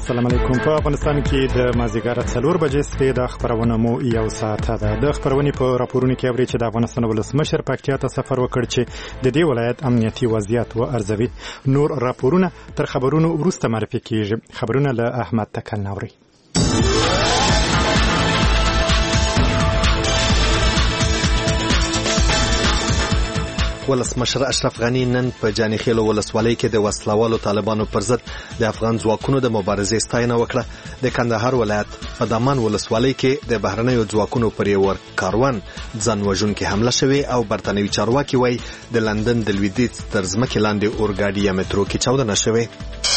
السلام علیکم. په افغانستان کې د مازیګر 4 بجې سپې د خبرونه مو یو ساعت ده. د خبرونې په راپورونو کې اوري چې د افغانستان ولسمشر پکتیا ته سفر وکړ چې د دې ولایت امنیتي وضعیت و ارزوي. نور راپورونه تر خبرونو وروسته معرفي کیږي. خبرونه له احمد تکل نوري. ولسمشر اشرف غنی نن په جانیخیل ولسوالۍ کې د وسلوالو طالبانو پر ضد د افغان ځواکونو د مبارزې ستاینه وکړه. د کندهار ولایت په دامان ولسوالۍ کې د بهرنیو ځواکونو پر یو کاروان ځان وژونکې حمله شوې او برتانوي چارواکي وایي د لندن د لویدیځ تر ځمکې لاندې اورګاډي یا مترو کې چاودنه شوې.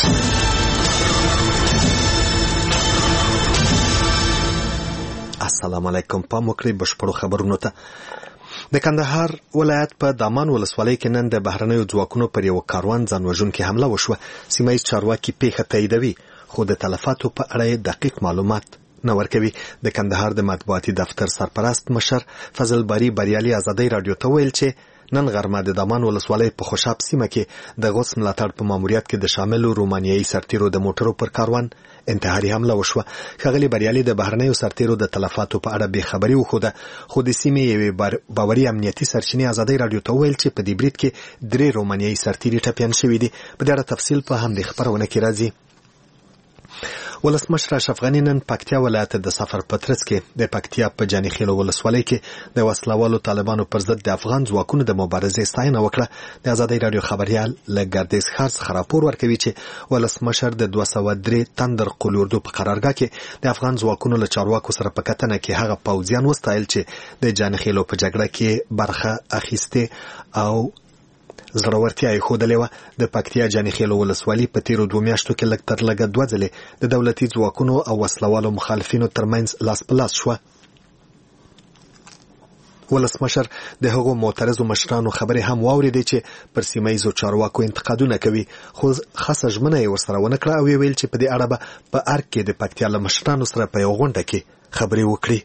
السلام علیکم. پام وکړئ بشپړو خبرونو ته. د کندهار ولایت په دامان ولسوالۍ کې نن د بهرنیو ځواکونو پر یو کاروان ځان وژونکې حمله وشوه. سیمه ییز چارواکي پیښه تاییدوي خو د تلفاتو په اړه دقیق معلومات نه ورکوي. د کندهار د مطبوعاتي دفتر سرپرست مشر فضل باری بریالي ازادۍ رادیو ته ویل چې نن غرمه د دامان ولسوالۍ په خوشاب سیمه کې د غوث ملاتړ په ماموریت کې د شاملو رومانیایي سرتیرو د موټرو پر کاروان انتحاري حمله وشوه. ښاغلي بریالي د بهرنیو سرتیرو د تلفاتو په اړه بې خبري وښوده خو د سیمې یوې باوري امنیتي سرچینې ازادۍ رادیو ته وویل چې په دې برید کې 3 رومانیایي سرتیري ټپیان شوي دي. په دې اړه تفصیل په همدې خبرونه کې راځي. ولسمشر اشرف غنی نن پکتیا ولایت د سفر پترس کې د پکتیا په جانیخیل ولسوالۍ کې د وسلوالو طالبانو پر ضد د افغان ځواکونو د مبارزې ستاینه وکړه. د ازادۍ رادیو خبريال له ګردیز ښار څخه راپور ورکوي چې ولسمشر د 203 تندر قلوردو په قرارګاه کې د افغان ځواکونو له چارواکو سره په کتنه کې هغه پوځیان وستایل چې د جانیخیل په جګړه کې برخه اخیسته او زړورتیا یې ښودلې وه. د پکتیا جانیخیل ولسوالۍ په تیرو 2 میاشتو کې لږ تر لږه 2 ځلې د دولتي ځواکونو او وسلوالو مخالفینو ترمنځ لاس په لاس شوه. ولسمشر د هغو معترضو مشرانو خبرې هم واورېدې چې پر سیمه ییزو چارواکو انتقادونه کوي خو خاصه ژمنه یې ورسره ونه کړه او یې ویل چې په دې اړه به په ارګ کې د پکتیا له مشرانو سره په یو غونډه کې خبرې وکړي.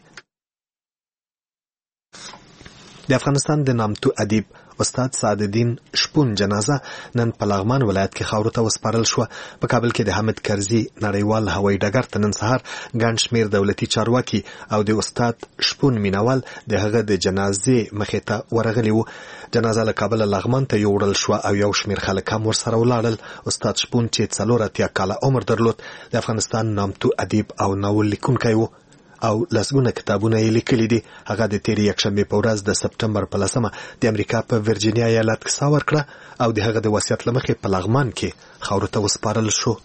د افغانستان د نامتو ادیب استاد سعد الدین شپون جنازه نن په لغمان ولایت کې خاورو ته وسپارل شو. په کابل کې د حامد کرزي نړیوال هوایي ډګر ته نن سهار ګڼ شمېر دولتي چارواکي او د استاد شپون مینوال د هغه د جنازې مخې ته ورغلي وو. جنازه له کابل لغمان ته یوړل شو او یو شمېر خلک هم ورسره ولاړل. استاد شپون چې 84 کاله عمر درلود د افغانستان نامتو ادیب او ناول لیکونکی وو او لسګونه کتابونه یې لیکلي دي. هغه د تیرې یکشنبې په ورځ د سپټمبر په 10 د امریکا په ورجینیا ایالت کې ساه ورکړه او د هغه د وصیت له مخې په لغمان کې خاورو ته وسپارل شو.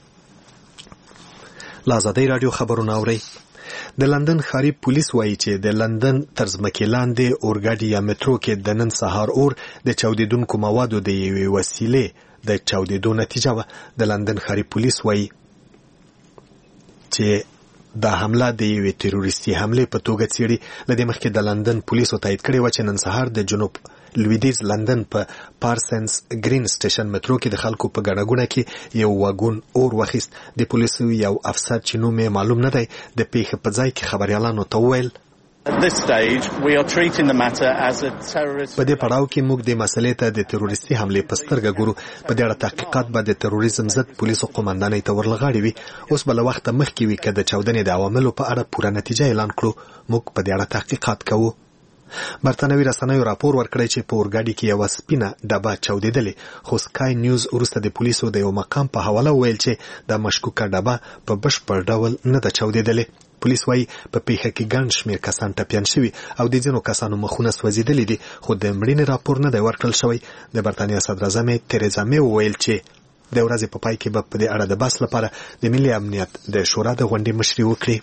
له ازادۍ راډیو خبرونه اورئ. د لندن ښاري پولیس وایي چې د لندن تر ځمکې لاندې اورګاډي یا مترو کې د نن سهار اور د چاودېدونکو موادو د یوې وسیلې د چاودېدو نتیجه وه. د لندن ښاري پولیس وایي چې دا حمله د یوې تروریستي حملې په توګه څېړي. له دې مخکې د لندن پولیسو تایید کړې وه چې نن سهار د جنوب لویدیځ لندن په پارسنس گرین سټیشن مترو کې د خلکو په ګڼه ګوڼه کې یو واګون اور واخیست. د پولیسو یو افسر چې نوم یې معلوم نه دی د پیښې په ځای کې خبریالانو ته وویل په دې پړاو کې موږ د مسلې ته د تروریستي حملې په سترګه ګورو. په دې اړه تحقیقات به د تروریزم ضد پولیسو قومندانۍ ته ورلغاړي وي. اوس به له وخته مخکې وي که د چاودنې د عواملو په اړه پوره نتیجه اعلان کړو. موږ په دې اړه تحقیقات کوو. برتانوي رسنیو راپور ورکړی چې په اورګاډي کې یوه سپینه ډبه چاودېدلې خو سکای نیوز وروسته د پولیسو د یو مقام په حواله وویل چې دا مشکوکه ډبه په بشپړ ډول نه ده چاودېدلې. پولیس وایي په پیښه کې ګڼ شمېر کسان ټپیان شوي او د ځینو کسانو مخونه سوځېدلي دي خو د مړینې راپور نه دی ورکړل شوی. د برتانیا صدراعظمې تریزا مې وویل چې د ورځې په پای کې به په دې اړه د بحث لپاره د ملي امنیت د شورا د غونډې مشري وکړي.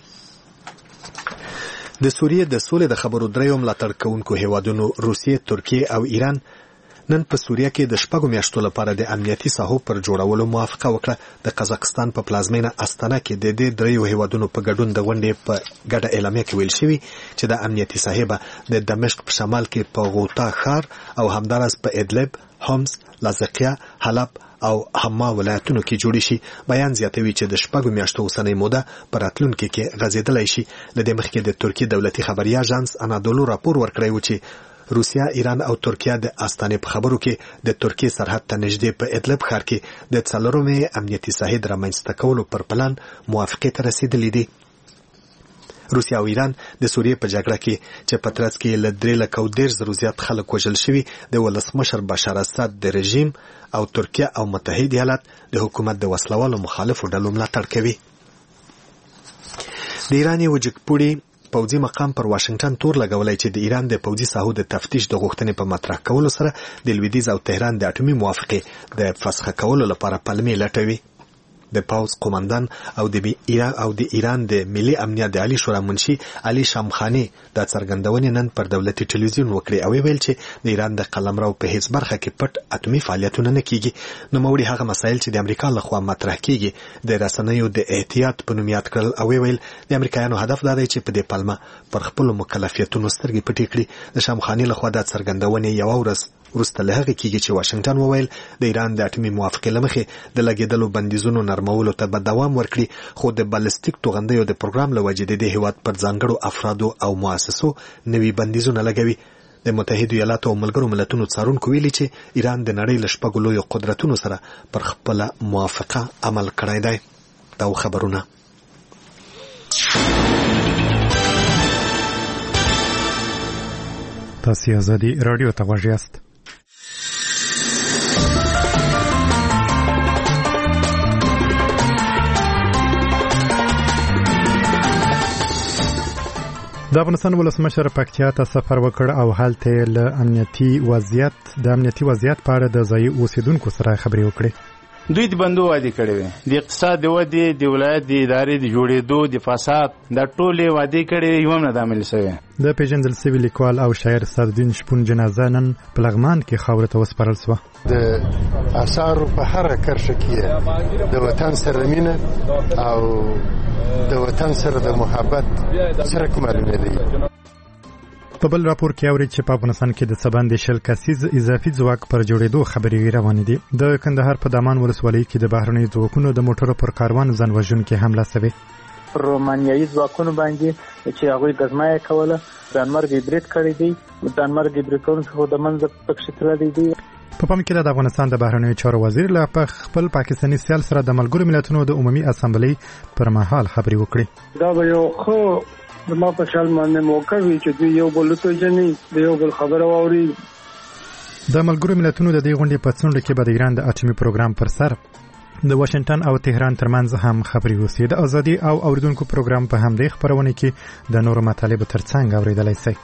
د سوریې د سولې د خبرو دریو ملاتړ کوونکو هیوادونو روسیې، ترکیې او ایران نن په سوریه کې د 6 میاشتو لپاره د امنیتي ساحو پر جوړولو موافقه وکړه. د قزاقستان په پلازمینه استانه کې د دې دریو هیوادونو په ګډون د غونډې په ګډه اعلامیه کې ویل شوي چې د امنیتي ساحې به د دمشق په شمال کې په غوطا ښار او همداراز په ادلب، حمص، لاذقیه، حلب او حما ولایتونو کې جوړ شي. بیان زیاتوي چې د 6 میاشتو اوسنۍ موده پر راتلونکي کې غځېدلی شي. له دې مخکې د ترکیې دولتي خبري اژانس انادولو راپور ورکړی و چې روسیا، ایران او ترکیه د استانې په خبرو کې د ترکیه سرحد ته نږدې په ادلب ښار کې د 4مې امنیتي ساحې د رامنځته کولو پر پلان موافقې ته رسیدلي دي. روسیا او ایران د سوریې په جګړه کې چې په ترڅ کې له 3,30,000 زیات خلک وژل شوي د ولسمشر بشار اسد د رژیم او ترکیه او متحد ایالات د حکومت د وسلوالو مخالفو ډلو ملاتړ کوي. د ایران یو جګپوړي پوځي مقام پر واشنگټن تور لګولای چې د ایران د پوځي ساحو د تفتیش د غوښتنې په مطرح کولو سره د لویدیځ او تهران د اټومي موافقې د فسخ کولو لپاره پلمې لټوي. د پاوز قومندان او د ایران د ملي امنیت د عالی شورا منشي علي شامخانی د څرګندونې نن پر دولتي ټلویزیون وکړي او ویل چې د ایران د قلمرو په هیڅ برخه کې پټ اټومي فعالیتونه نه کیږي. نو موري هغه مسایل چې د امریکا لخوا مطرح کیږي د رسنیو د احتیاط په نوم یاد کړل او ویل د امریکایانو هدف دا دی چې په دې پلمه پر خپل مکلفیتونو سترګې پټې کړي. د شامخانی لخوا د څرګندونې یو ورځ وروسته له هغې کېږي چې واشنګټن وویل د ایران د اټومي موافقې له مخې د لګېدلو بندیزونو نرمولو ته به دوام ورکړي، خو د بالستیک توغندیو د پروګرام له وجې د دې هېواد پر ځانګړو افرادو او مؤسسو نوي بندیزونه لګوي. د متحدو ایالاتو او ملګرو ملتونو څارونکو ویلي چې ایران د نړۍ له 6 لویو قدرتونو سره پر خپله موافقه عمل کړی دی. دا خبرونه تاسو ازادي رادیو ته غوږ یاست. د افغانستان ولسمشر پکتیا ته سفر وکړ او هلته له امنیتي وضعیت په اړه د ځایي اوسیدونکو سره خبرې وکړې. دوی د بندو وعده کړې وي، د اقتصاد د ودې، د ولایت د ادارې د جوړېدو، د فساد، د ټولې وعده کړې یو هم نه د عمل شوی. د پیژندل شوي لیکوال او شاعر سعدالدین شپون جنازه نن په لغمان کې خاورې ته وسپارل شوه. د آثارو په هره کرښه کې د وطن سره مینه او د وطن سره د محبت څرک معلومېدی. په بل راپور کې اوري چې په افغانستان کې د سباندې 10 کسیز اضافي ځواک پر جوړېدو خبرې روانې دي. د کندهار په دامان ولسوالۍ کې د بهرنۍ ځواکونو د موټرو پر کاروان ځان وژونکي حمله شوې. رومانیایي ځواکونو باندې چې هغوی ګزمایه کوله، دانمارک برید کړی دی. دانمارک برید کوونکو د منځ پکښې تللی دی. په پام کې د افغانستان د بهرنیو چارو وزیر له خپل پاکستاني سیال سره د ملګرو ملتونو د عمومي اسامبلۍ پر مهال خبرې وکړې. دا به یو خو د ما په خیال باندې موقع وي چې دوی یو بل ته جنې د یو بل خبره واوري. د ملګرو ملتونو د دې غونډې په څنډه کې به د ایران د اټومي پروګرام پر سر د واشنگټن او تهران ترمنځ هم خبرې وشي. د ازادي او اوریدونکو پروګرام په همدې خبرونه کې د نورو مطالبو ترڅنګ اوریدلای شئ.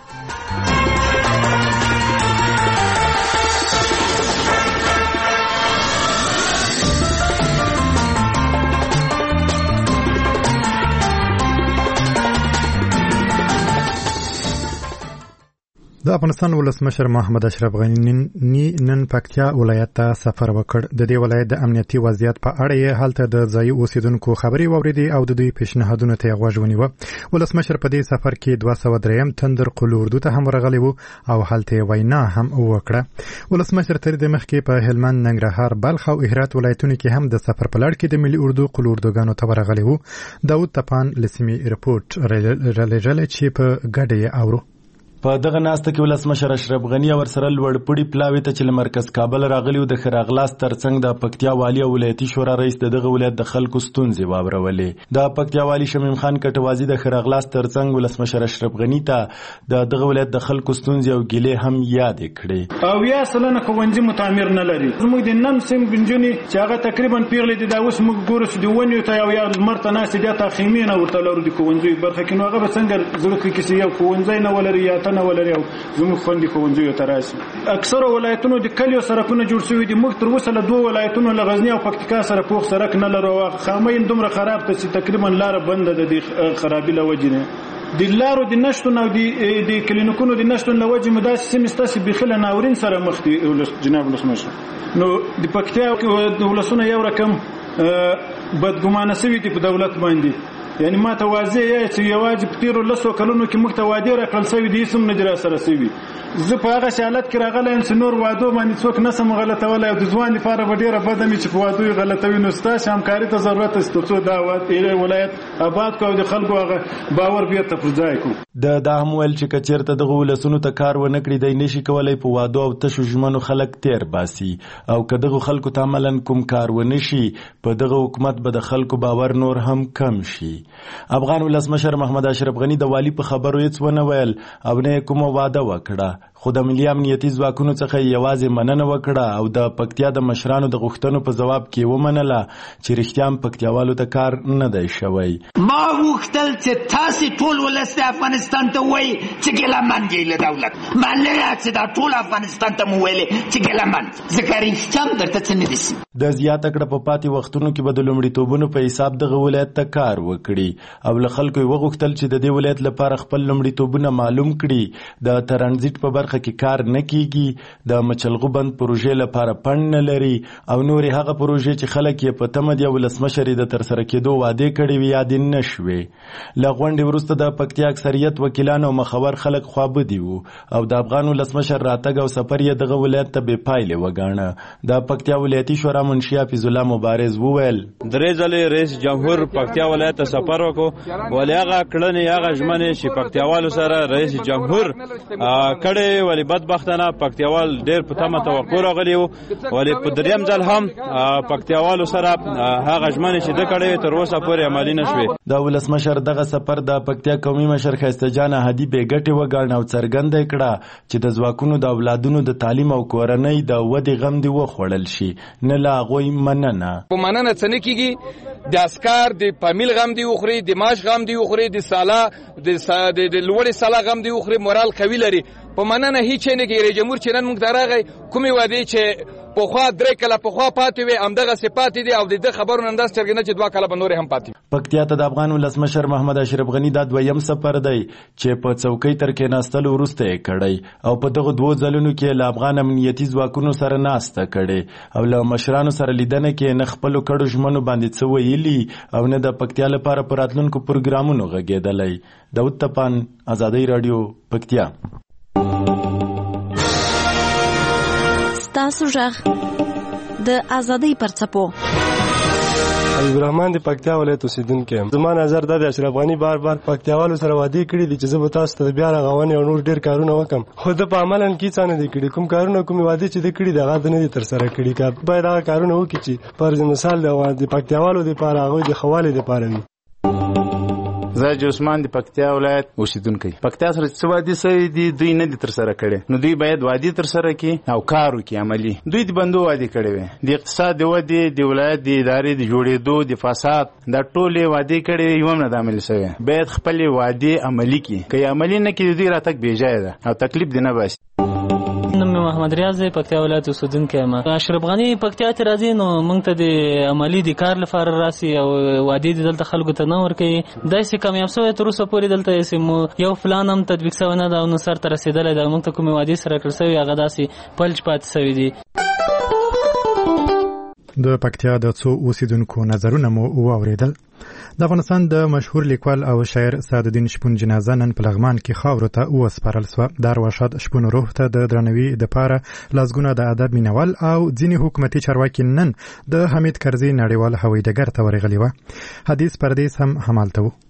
د افغانستان ولسمشر محمد اشرف غنی نن پکتیا ولایت ته سفر وکړ. د دې ولایت د امنیتي وضعیت په اړه یې هلته د ځایي اوسیدونکو خبرې واورېدې او د دوی پیشنهادونو ته غوږ ونیوه. ولسمشر په دې سفر کې 203 تندر قلو اردو ته هم ورغلی و او هلته وینا هم وکړه. ولسمشر تر دې مخکې په هلمند، ننګرهار، بلخ او هرات ولایتونو کې هم د سفر په لړ کې د ملي اردو قلو اردوګانو ته ورغلی و. داود تپان لسمی رپورټ رالېږلی چې په ګډه یې اورو. په دغه ناسته کې ولسمشر اشرف غنی او ورسره لوړپوړي پلاوي ته چې له مرکز کابل راغلي و د ښه راغلاست ترڅنګ د پکتیا والي او ولایتي شورا رئیس دغه ولایت د خلکو ستونزې واورولې. د پکتیا والي شمیم خان کټوازي د ښه راغلاست ترڅنګ ولسمشر اشرف غنی ته د دغه ولایت د خلکو ستونزې او ګیلې هم یادې کړې. او یا سلنه ښوونځي متعمر نه لري. زموږ د نن سیم بنجونې چې هغه تقریبا پیغلې دي، دا اوس موږ ګورو چې د ونیو ته او یا لمر ته ناستې دي، تا خیمې نه ورته لرو د ښوونځیو برخه کې. نو هغه به څنګه زړه کې چې یو ښوونځی نه ولري یا ته نه ولري او زموږ خوندې ښوونځیو ته راشي. اکثره ولایتونو د کلیو سړکونه جوړ شوي دي. موږ تر اوسه له 2 ولایتونو له غزني او پکتیکا سره پوخ سړک نه لرو. خامۍ دومره خراب ده چې تقریبا لاره بنده ده د خرابي له وجې نه. د لارو د نشتون او د کلینیکونو د نشتون له وجې مو داسې سیمې ستاسې بیخي له ناورین سره مخ دي جناب ولسمشر. نو د پکتیا ولسونه یو رقم بدګمانه شوي دي په دولت باندې. یعنی ما ته واضح یا چې یوازې په تیرو 10 کلونو کې موږ ته وعدې راکړل شوي دي، هېڅ هم نه دي راسره شوي. زه په هغه حالت کې راغلی یم چې نور وادو باندې څوک نسم غلطولی او د ځوان لپاره به ډېره بده مې چې په وادو یې غلطوي نو ستاسې همکاري ته ضرورت است تر څو دا ولایت آباد کړو او د خلکو هغه باور بیرته پر ځای کړو. دا هم ویل چې که چېرته دغه ولسونو ته کار ونه کړي دی نشي کولی په وادو او تشو ژمنو خلک تیر باسي او که دغه خلکو ته عملا کوم کار ونه شي په دغه حکومت به د خلکو باور نور هم کم شي. افغان ولسمشر محمد اشرف غني د والي په خبرو هیڅ ونه ویل او نه کومه واده وکړه خو د ملي امنیتي ځواکونو څخه یوازې مننه وکړه او د پکتیا د مشرانو د غوښتنو په ځواب کې ومنله چې رښتیا هم پکتیاوالو ته کار نه دی شوی. ما غوښتل چې تاسې ټول ولس د افغانستان ته وایي چې ګیلهمن یې له دولت مننه چې دا ټول افغانستان ته مو ویلې چې ګیلهمن ځکه رښتیا هم درته څه نه دي. د زیاته کړه په پاتې وختونو کې به د لومړیتوبونو په حساب دغه ولایت ته کار وکړي او له خلکو یې وغوښتل چې د دې ولایت لپاره خپل لومړیتوبونه معلوم کړي. د ترانزیت په برخه کې کار نه کیږي، د مچلغو بند پروژې لپاره پند نه لري او نورې هغه پروژې چې خلک یې په تمه دي او ولسمشر یې د ترسره کېدو وعدې کړې وي یاد نه شوې. له غونډې وروسته د پکتیا اکثریت وکیلان او مخور خلک خوابدي وو او د افغان ولسمشر راتګ او سفر یې دغه ولایت ته بې پایلې وګاڼه. د پکتیا ولایتي شورا منشي حفیظ الله مبارز وویل درې ځلې رئیس جمهور پکتیا ولایت ته سفر وکړو ولې هغه کړنې هغه ژمنې چې پکتیاوالو سره رئیس جمهور کړې ولې بدبختانه پکتیاوال ډېر په تمه توقع راغلي وو ولې په دریم ځل هم پکتیاوالو سره هغه ژمنې چې ده کړې تر اوسه پورې عملي نه شوې. د ولسمشر دغه سفر د پکتیا قومي مشر ښایسته جان احدي بې ګټې وګاڼه او څرګنده یې کړه چې د ځواکونو د اولادونو د تعلیم او کورنۍ د ودې غم دې وخوړل شي نه له هغوی مننه. په مننه څه نه کېږي، د عسکر د فامیل غم دی وخوري، د معاش غم دی وخوري، د سالا د لوړې سالا غم دی وخوري، مورال قوي لري. په مننه هیڅ نه کېږي. رئیس جمهور چې نن موږ ته راغی کومې وعدې چې پخوا درې کله پخوا پاتې وي همدغسې پاتې دي او د ده خبرو نه همداسې څرګنده چې 2 کاله به نورې هم پاتې. پکتیا ته د افغان ولسمشر محمد اشرف غني دا دویم سفر دی چې په څوکۍ تر کېناستلو وروسته یې کړی او په دغه 2 ځلونو کې له افغان امنیتي ځواکونو سره ناسته کړې او له مشرانو سره لیدنه کې نه خپلو کړو ژمنو باندې څه ویلي او نه د پکتیا لپاره په راتلونکو پروګرامونو غږېدلی. داود تپان، ازادۍ راډیو، پکتیا. ستاسو غږ د ازادۍ پر څپو. عبدالرحمن د پکتیا ولایت اوسیدونکی یم. زما نظر دا دی اشرف غني بار پکتیاوالو سره وعدې کړي دي چې زه به تاسو ته بیا رغونې او نور ډېر کارونه وکړم، خو ده په عملاً کې څه نه دي کړي. کوم کارونه کومې وعدې چې ده کړي دي هغه ده نه دي ترسره کړي. که باید هغه کارونه وکړي چې فرض مثال د پکتیاوالو دپاره هغوی د ښه والي دپاره وي. زه عثمان د پکتیا ولایت اوسیدونکی. پکتیا سره څه وعدې سوي دي دوی نه دي ترسره کړي، نو دوی باید وعدې ترسره کړي او کار وکړي عملي. دوی د بندو وعدې کړې وې، د اقتصاد د ودې، د ولایت د ادارې د جوړېدو، د فساد، دا ټولې وعدې کړې یو هم نه ده عملي سوې. باید خپلې وعدې عملي کړي، که یې عملي نه کړي دوی راتګ بېځایه ده او تکلیف دې نه باسي. نوم محمد ریاض پکتیا ولایت اوسیدونکی یم. اشرف غني پکتیا ته راځي نو موږ ته د عملي د کار لپاره راسي او وعدې دې دلته خلکو ته نه ورکوي. داسې کامیاب شوی تر اوسه پورې دلته یو پلان هم تطبیق شوی نه ده او نو سر ته رسېدلی ده. موږ ته کومې وعدې سره کړل شوي هغه داسې پلچ پاتې شوي دي. د پکتیا د څو اوسیدونکو نظرونه مو واورېدل. د افغانستان د مشهور لیکوال او شاعر سعدالدین شپون جنازه نن په لغمان کې خاورو ته وسپارل سوه. د ارواښاد شپون روح ته د درناوي دپاره لسګونه د ادب مینوال او ځینې حکومتي چارواکي نن د حمید کرزي نړیوال هوایي ډګر ته ورغلي وه. حدیث پردیس هم همالته و.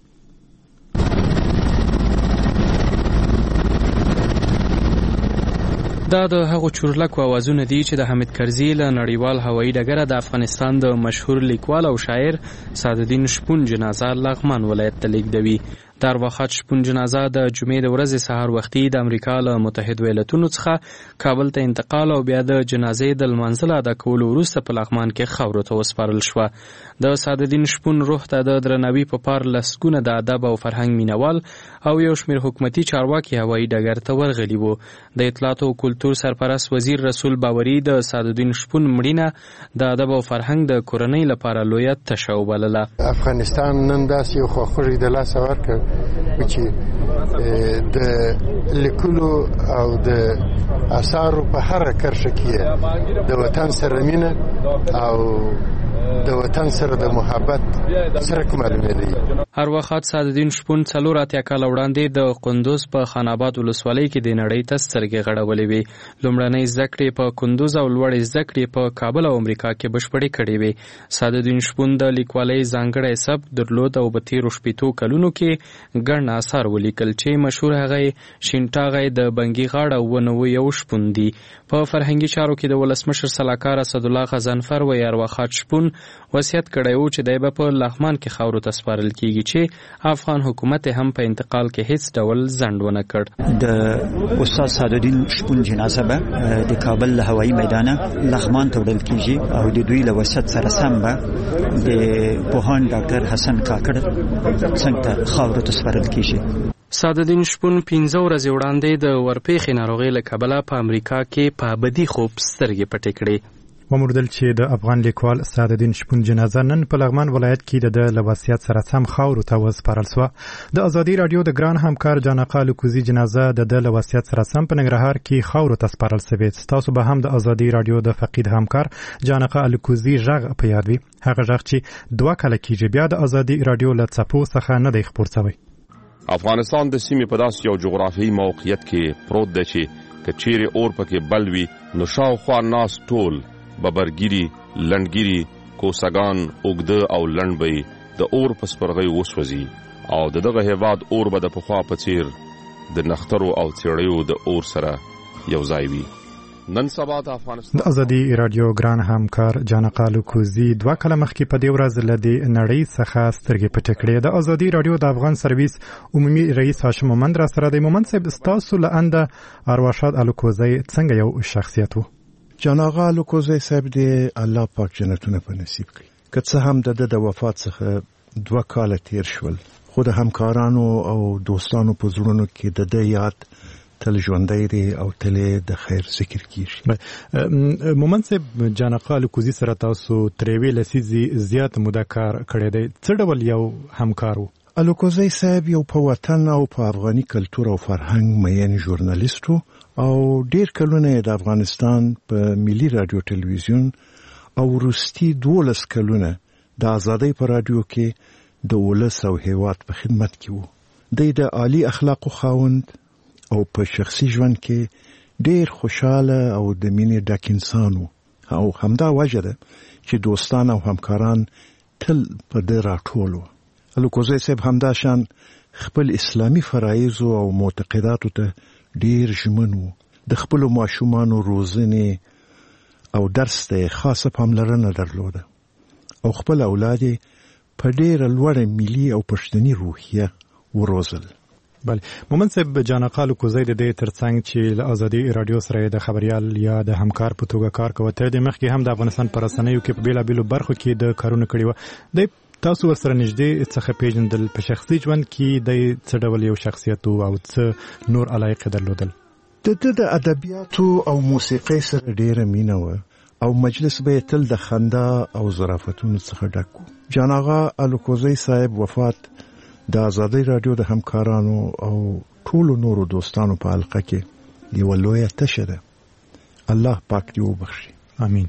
دا د هغو چورلکو اوازونه دي چې د حمید کرزي له نړیوال هوایي ډګره د افغانستان د مشهور لیکوال او شاعر سعدالدین شپون جنازه لغمان ولایت ته لیږدوي. د ارواښاد شپون جنازه د جمعې د ورځې سهار وختي د امریکا له متحدو ایالتونو څخه کابل ته انتقال او بیا د جنازې د لمانځه له ادا کولو وروسته په لغمان کې خاورو ته وسپارل شوه. د سعدالدین شپون روح ته د درناوي په پار لسګونه د ادب او فرهنګ مینوال او یو شمېر حکومتي چارواکي هوایي ډګر ته ورغلي وو. د اطلاعات او کلتور سرپرست وزیر رسول باوري د سعدالدین شپون مړینه د ادب او فرهنګ د کورنۍ لپاره لویه تشه وبلله. افغانستان نن داسې یو خواخوږی د لاسه ورکړ چې د لیکلو او د اثارو په هره کرښه کې د وطن سره مینه او د وطن سره د محبت څرک معلومېدی. هر وخت سعدالدین شپون 4 کال وړاندې د قندوز په خان آباد ولسوالۍ کې د نړۍ ته سترګې غړولې وې. لومړنۍ زده کړې په کندوز او لوړې زده کړې په کابل او امریکا کې بشپړې کړې وې. سعدالدین شپون د لیکوالۍ ځانګړی سبک درلود او په تیرو 15 کلونو کې ګڼ اثار ولیکل چې مشهور هغه شینټاغی د بنګي غاړه ونو یو شپون دی. په فرهنګي چارو کې د ولسمشر سلاکار اسدالله غضنفر و یاروخات شپون وصیت کړی و چې دی به په لغمان کې خاورو ته سپارل کیږي چې افغان حکومت هم په انتقال کې هیڅ ډول ځنډ ونه کړ. د استاد سعدالدین شپون جنازه به د کابل له هوایي میدانه لغمان ته وړل کیږي او د دوی له وصیت سره سم به د پوهاند ډاکټر حسن کاکړ څنګه ته خاورو ته سپارل کیږي. سعدالدین شپون 15 ورځې وړاندې د ورپېښې ناروغۍ له کبله په امریکا کې په ابدي خوب سترګې پټې کړې. وموندل چې د افغان لیکوال سعدالدین شپون جنازه نن په لغمان ولایت کې د لوصیت سره سم خاورو ته وسپارل شوه. د ازادي رادیو د ګران همکار جانقه لوکوزي جنازه د لوصیت سره سم په ننګرهار کې خاورو ته سپارل شوې. تاسو به هم د ازادي رادیو د فقید همکار جانقه لوکوزي غږ په یاد وي. هغه غږ چې 2 کال کېږي بیا د ازادي رادیو له څپو څخه نه دی خپور شوی. افغانستان د سیمې په داسې یو جغرافیایي موقعیت کې پروت دی چې که چیرې اور پکې بل وي نو شاوخوا ناس ټول ببرګيري، لنډګيري، کوسګان، اوږده او لنډ به د اور په سپرغۍ وسوځي او دغه هیواد اور به د پخوا په څیر د نخترو او څېړیو د اور سره یو ځای وي. نن سبا د افغانستان د ازادي رادیو ګران همکار جانقه لوکوزي 2 کال مخکې په دې ورځ له دې نړۍ څخه سترګې پټې کړې. د ازادي رادیو د افغان سرویس عمومي رئیس هاشم مومند را سره د مومند صاحب ستاسو له انده ارواښاد الوکوزي څنګه یو شخصیت و؟ جانقه الوکوزي صاحب دې الله پاک جنتونه په نصیب کړي. که څه هم د وفات څخه 2 کال تیر شول خو د همکارانو او دوستانو په زړونو کې د یاد تل ژوندی دی او تل د خیر ذکر کیږي. مومند صاحب جانقه لوکوزي سره تاسو ترې لسیزي زیات موده کار کړی دی. څه ډول یو همکار و؟ الوکوزي صاحب یو په وطن او په افغاني کلتور او فرهنګ مین ژورنالیست او ډیر کلونه د افغانستان په ملي رادیو ټلویزیون او وروستي 12 کلونه د ازادۍ په رادیو کې د ولس او هیواد په خدمت کې وو. د عالی اخلاقو خاوند او په شخصي ژوند کې ډیر خوشاله او د مینې ډک انسان وو او همدا وجه ده چې دوستان او همکاران تل په دې راټول وو. الوکوزي صاحب همدا شان خپل اسلامي فرایض او معتقداتو ته ډیر ژمن وو. د خپل ماشومانو روزنې او درس ته خاصه پاملرنه درلوده او خپل اولاد په ډیر لوړه ملي او پښتني روحیه وروزل. بله مومند صاحب جانقه لوکوزي د دې ترڅنګ چې له ازادي رادیو سره د خبريال یا د همکار په توګه کار کوي ته د مخکې هم د افغانستان پر رسنیو کې په بیلابیلو برخو کې د کارونه کړي و. د تاسو ورسره نږدې څخه پیژندل په شخصي ژوند کې د څه ډول یو شخصیت او څه نور علایق درلودل؟ د ادبیاتو او موسیقۍ سره ډیره مینه و او مجلس به تل د خندا او ظرافتونو څخه ډک و. جانقه الوکوزي صاحب وفات د ازادۍ رادیو د همکارانو او ټولو نورو دوستانو په حلقه کې یو لویه تشه ده. الله پاک دې وبخښي. امين.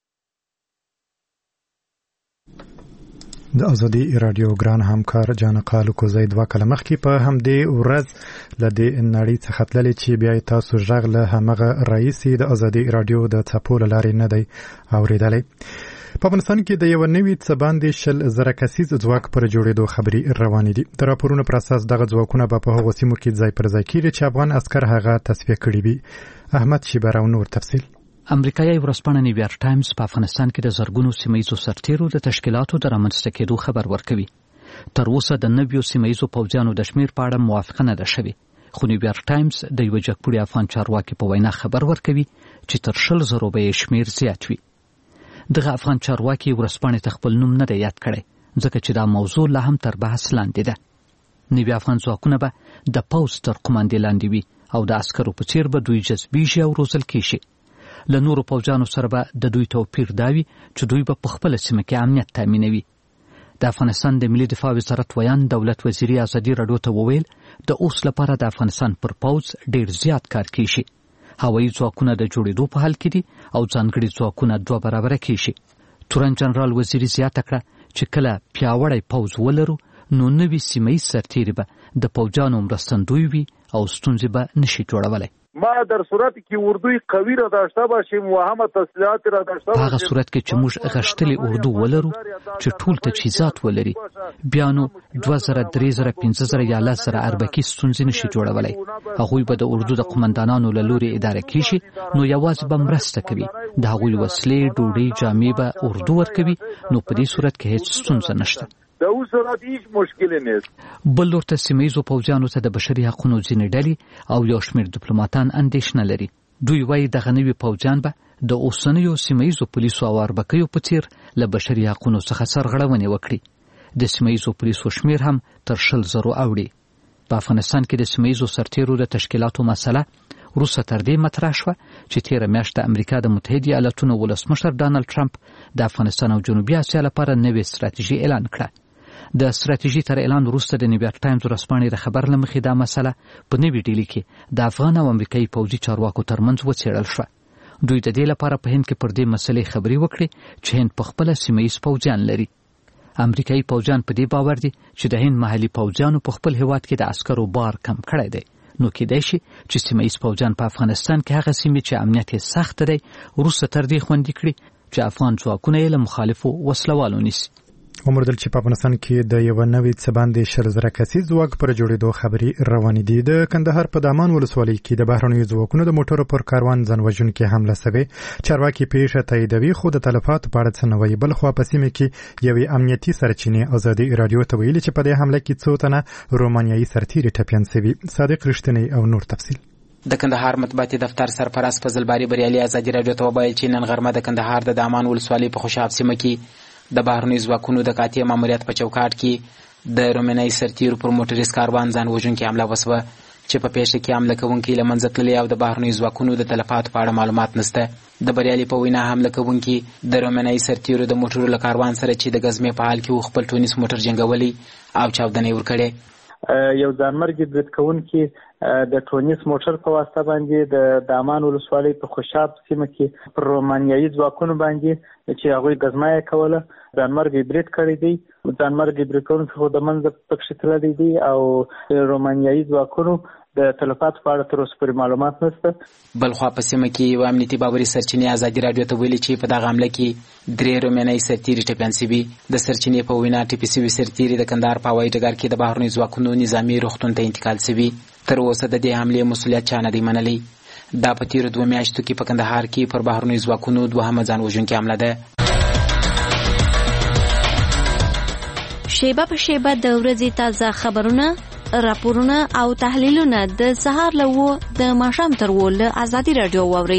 د ازادي رادیو ګران همکار جانقه لوکوزي 2 کال مخکې په همدې ورځ له دې نړۍ څخه تللې چې بیا تاسو غږ له همغه رئیس د ازادي رادیو د څپو له لارې نه دی اورېدلی. په افغانستان کې د یو نوي څه باندې 10,000 کسیز ځواک پر جوړېدو خبري روانې دي. د راپورونو پر اساس دغه ځواکونه به په هغو سیمو کې ځای پر ځای کېږي چې افغان عسکر هغه تصفیه کړي وي. احمد شیبر او نور تفصیل. امریکایي ورځپاڼه نیویارک ټایمز په افغانستان کې د زرګونو سیمایي سرتیرو د تشکیلاتو د رامنځته کېدو خبر ورکوي. تر اوسه د 90 سیمایي پوځیانو د شمیر په اړه موافقه نه ده شوې. خو نیویارک ټایمز د یو جګپوړي افغان چارواکي په وینا خبر ورکوي چې تر 100,000 به شمیر زیات وي. دغه افغان چارواکي ورځپاڼې ته خپل نوم نه دی یاد کړی ځکه چې دا موضوع لا هم تر بحث لاندې ده. نوي افغان ځواکونه به د پوځ تر قوماندې لاندې وي او د عسکرو په څیر به دوی جذبیږي او روزل کیږي. له نورو پوځیانو سره به د دوی توپیر دا وي چې دوی به په خپله سیمه کې امنیت تامینوي. د افغانستان د ملي دفاع وزارت ویان دولت وزیري ازادي رادیو ته وویل د اوس لپاره د افغانستان پر پوځ ډیر زیات کار کیږي. هوایي ځواکونه د جوړېدو په حال کې دي او ځانګړي ځواکونه 2 برابره کیږي. تورن جنرال وزیر زیاته کړه چې کله پیاوړی پوځ ولرو نو نوي سیمه‌ییز سرتیري به د پوځیانو مرستندوی وي او ستونزې به نشي جوړولی. ما در صورت کې اردوی قوی را داشته باشیم و همه تسلیحات را داشته باشیم، هغه صورت کې چې موږ غښتلې اردو ولرو چې ټول تجهیزات ولري، بیا نو 2000 3000 5000 یا 10,000 اربکي ستونزې نشي جوړولی. هغوی به د اردو د قمندانانو له لوري اداره کیږي، نو یوازې به مرسته کوي، د هغوی وسلې ډوډۍ جامې به اردو ورکوي، نو په دې صورت کې هیڅ ستونزه نشته. د اوس صورت هیڅ مشکل نه. بل ورته سیمه‌ییزو پوځیانو ته د بشري حقوقو ځینې ډلې او یو شمېر ډیپلوماټان اندېښنه لري. دوی وایي دغه نوي پوځیان به د اوسنیو سیمه‌ییزو پولیسو او اربکیو په څیر له بشري حقوقو څخه سرغړونې وکړي. د سیمه‌ییزو پولیسو شمېر هم تر 100,000 اوړي. په افغانستان کې د سیمه‌ییزو سرتیرو د تشکیلاتو مسله وروسته تر دې مطرح شوه چې تېره میاشت د امریکا د متحده ایالاتونو ولسمشر ډانلډ ټرمپ د افغانستان او جنوبي اسیا لپاره نوې ستراتیژي اعلان کړه. د ستراتیژي تر اعلان وروسته د نیویارک ټایمز ورځپاڼې د خبر له مخې دا مسله په نوې ډیلي کې د افغان او امریکایي پوځي چارواکو ترمنځ وڅېړل شوه. دوی د دې لپاره په هند کې پر دې مسلې خبرې وکړې چې هند په خپله سیمه‌ییز پوځیان لري. امریکایي پوځیان په دې باور دي چې د هند محلي پوځیانو په خپل هیواد کې د عسکرو بار کم کړی دی، نو کېدای شي چې سیمه‌ییز پوځیان په افغانستان کې هغه سیمې چې امنیت یې سخت دی وروسته تر دې خوندي کړي چې افغان ځواکونه یې له مخالفو وسلوالو نیسي. ومردل چې په افغانستان کې د یو نوې څه باندې 100,000 کسیز ځواک پر جوړېدو خبري روانې دي. د کندهار په دامان ولسوالۍ کې د بهرنیو ځواکونو د موټرو پر کاروان ځان وژونکي حمله شوې. چارواکي پیښه تاییدوي، خو د تلفاتو په اړه څه نه وایي. بلخوا په سیمه کې یوې امنیتي سرچینې ازادي رادیو ته ویلي چې په دې حمله کې څو تنه رومانیایي سرتیري ټپیان شوي. صادق رښتینی او نور تفصیل. د کندهار مطبوعاتي دفتر سرپرست فضل باری بریالي ازادي رادیو ته وویل چې نن غرمه د کندهار د دامان ولسوالۍ په خوشاب سیمه کې د بهرنیو ځواکونو د قاطع ماموریت په چوکاټ کې د رومانیایي سرتیرو پر موټریز کاروان ځان وژونکي حمله وسوه چې په پیښه کې حمله کوونکي له منځه تللي او د بهرنیو ځواکونو د تلفاتو په اړه معلومات نشته. د بریالي په وینا حمله کوونکي د رومانیایي سرتیرو د موټرو له کاروان سره چې د غزمې په حال کې خپل ټونس موټر جنګولي او چاودنې ورکړې. یو ځانمرګي برید کوونکي د ټونس موټر په واسطه باندې د دامان ولسوالۍ په خوشاب سیمه کې پر رومانیایي ځواکونو باندې چې هغوی غزمه کوله ځانمرګي برید کړی دی. ځانمرګي برید کوونکي خو د منځه پکښې تللی دی او رومانیایي ځواکونو د تلفاتو په اړه تر اوسه پورې معلومات نشته. بلخوا په سیمه کې یو امنیتي باوري سرچینې ازادي رادیو ته ویلي چې په دغه حمله کې 3 رومانیایي سرتیري ټپیان شوي. د سرچینې په وینا ټپي شوي سرتیري د کندهار په هوایي ډګر کې د بهرنیو ځواکونو نظامي روغتون ته انتقال شوي. تر اوسه د دې حملې مسؤلیت چا نه دی منلی. دا په تیرو 2 میاشتو کې په کندهار کې پر بهرنیو ځواکونو دوهمه ځان وژونکې حمله ده. شیبه په شیبه د ورځې تازه خبرونه، راپورونه او تحلیلونه د سهار له 9 د ماښام تر 10 له ازادي رادیو واورئ.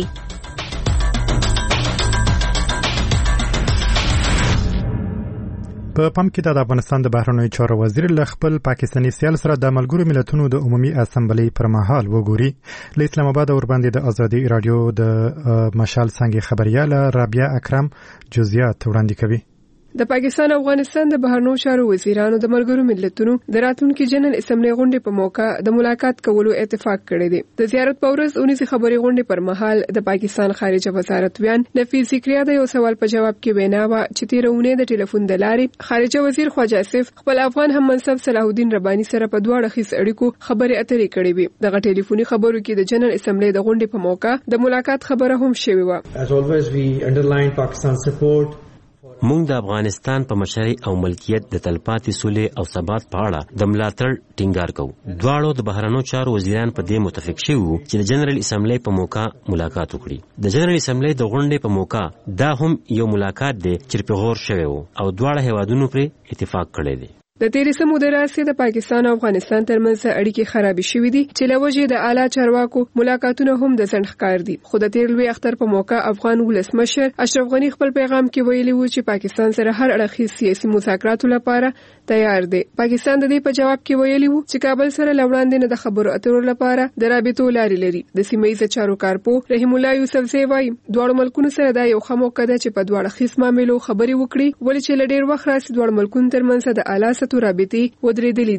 په پام کې د افغانستان د بهرنیو چارو وزیر له خپل پاکستاني سیال سره د ملګرو ملتونو د عمومي اسمبلی پر مهال وګوري. له اسلام آباد ورباندې د ازادي رادیو د مشال څنګه خبرياله رابعه اکرم جزئیات وړاندې کوي. د پاکستان او افغانستان د بهرنیو چارو وزیرانو د ملګرو ملتونو د راتلونکي جنرال اسمبلی غونډې په موقع د ملاقات کولو اتفاق کړی دی. د زیارت په ورځ اونیزه خبري غونډې پر مهال د پاکستان خارجه وزارت ویان نفیس ذکریا د یو سوال په جواب کې وینا و چې تیرونه د ټلیفون د لارې خارجه وزیر خواجه اسف خپل افغان هم منصب صلاح الدین ربانی سره په دوه اړخیز اړیکو خبرې اترې کړې وي. دغه ټلیفوني خبرو کې د جنرال اسمبلی د غونډې په موقع د ملاقات خبره هم شوې و. As always we underline Pakistan's support. موږ د افغانستان په مشرۍ او ملکیت د تلپاتې سولې او ثبات په اړه د ملاتړ ټینګار کوو. دواړو د بهرنیو چارو وزیران په دې متفق شوي وو چې د جنرال اسمبلی په موقع ملاقات وکړي. د جنرال اسمبلی د غونډې په موقع دا هم یو ملاقات دی چې په غور شوی وو او دواړه هیوادونو پرې اتفاق کړی دی. د تیرې سمو د راسته د پاکستان او افغانستان ترمنځ اړیکې خراب شوې دي چې لوجه د اعلی چارواکو ملاقاتونه هم د ځنډ ښکار دي. خو د تیر لوی اختر په موقع افغان ولسمشر اشرف غنی خپل پیغام کې ویلي وو چې پاکستان سره هر اړخیز سیاسي مذاکراتو لپاره تیار دی. پاکستان د دې په جواب کې ویلي وو چې کابل سره لوړاندې نه د خبرو اترو لپاره د رابطو لارې لري. د سیمه‌ییز چارو کارپو رحیم الله یوسفزی وايي دوه ملکونو سره دا یو خموقه ده چې په دوه اړخیز معاملو خبرې وکړي ولې چې لډیر وخت راځي دوه ملکونو ترمنځ د اعلی سطحو رابطې ودرېدلې دي.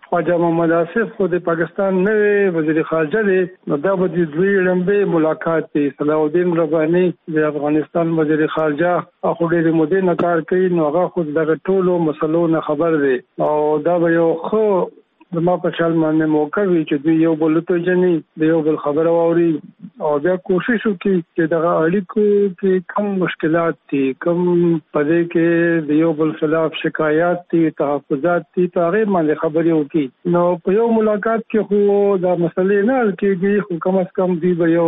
خواجه محمد آصف خو د پاکستان نوې وزیر خارجه دی، نو دا به د دوی لومړی ملاقات دی. صلاح الدین رباني د افغانستان وزیر خارجه خو ډېرې مودې نه کار کوي، نو هغه خو دغه ټولو مسلو نه خبر دی او دا به یو ښه زما په خیال باندې موقع وي چې دوی یو بل ته جني د یو بل خبره واوري او بیا کوشش وکړي چې دغه اړیکو کې کم مشکلات دي، کم پدې کې د یو بل خلاف شکایات دي، تحفظات دي، په هغه باندې خبرې وکړي. نو په یو ملاقات کې خو دا مسلې نه حل کېږي، خو کم از کم دوی به یو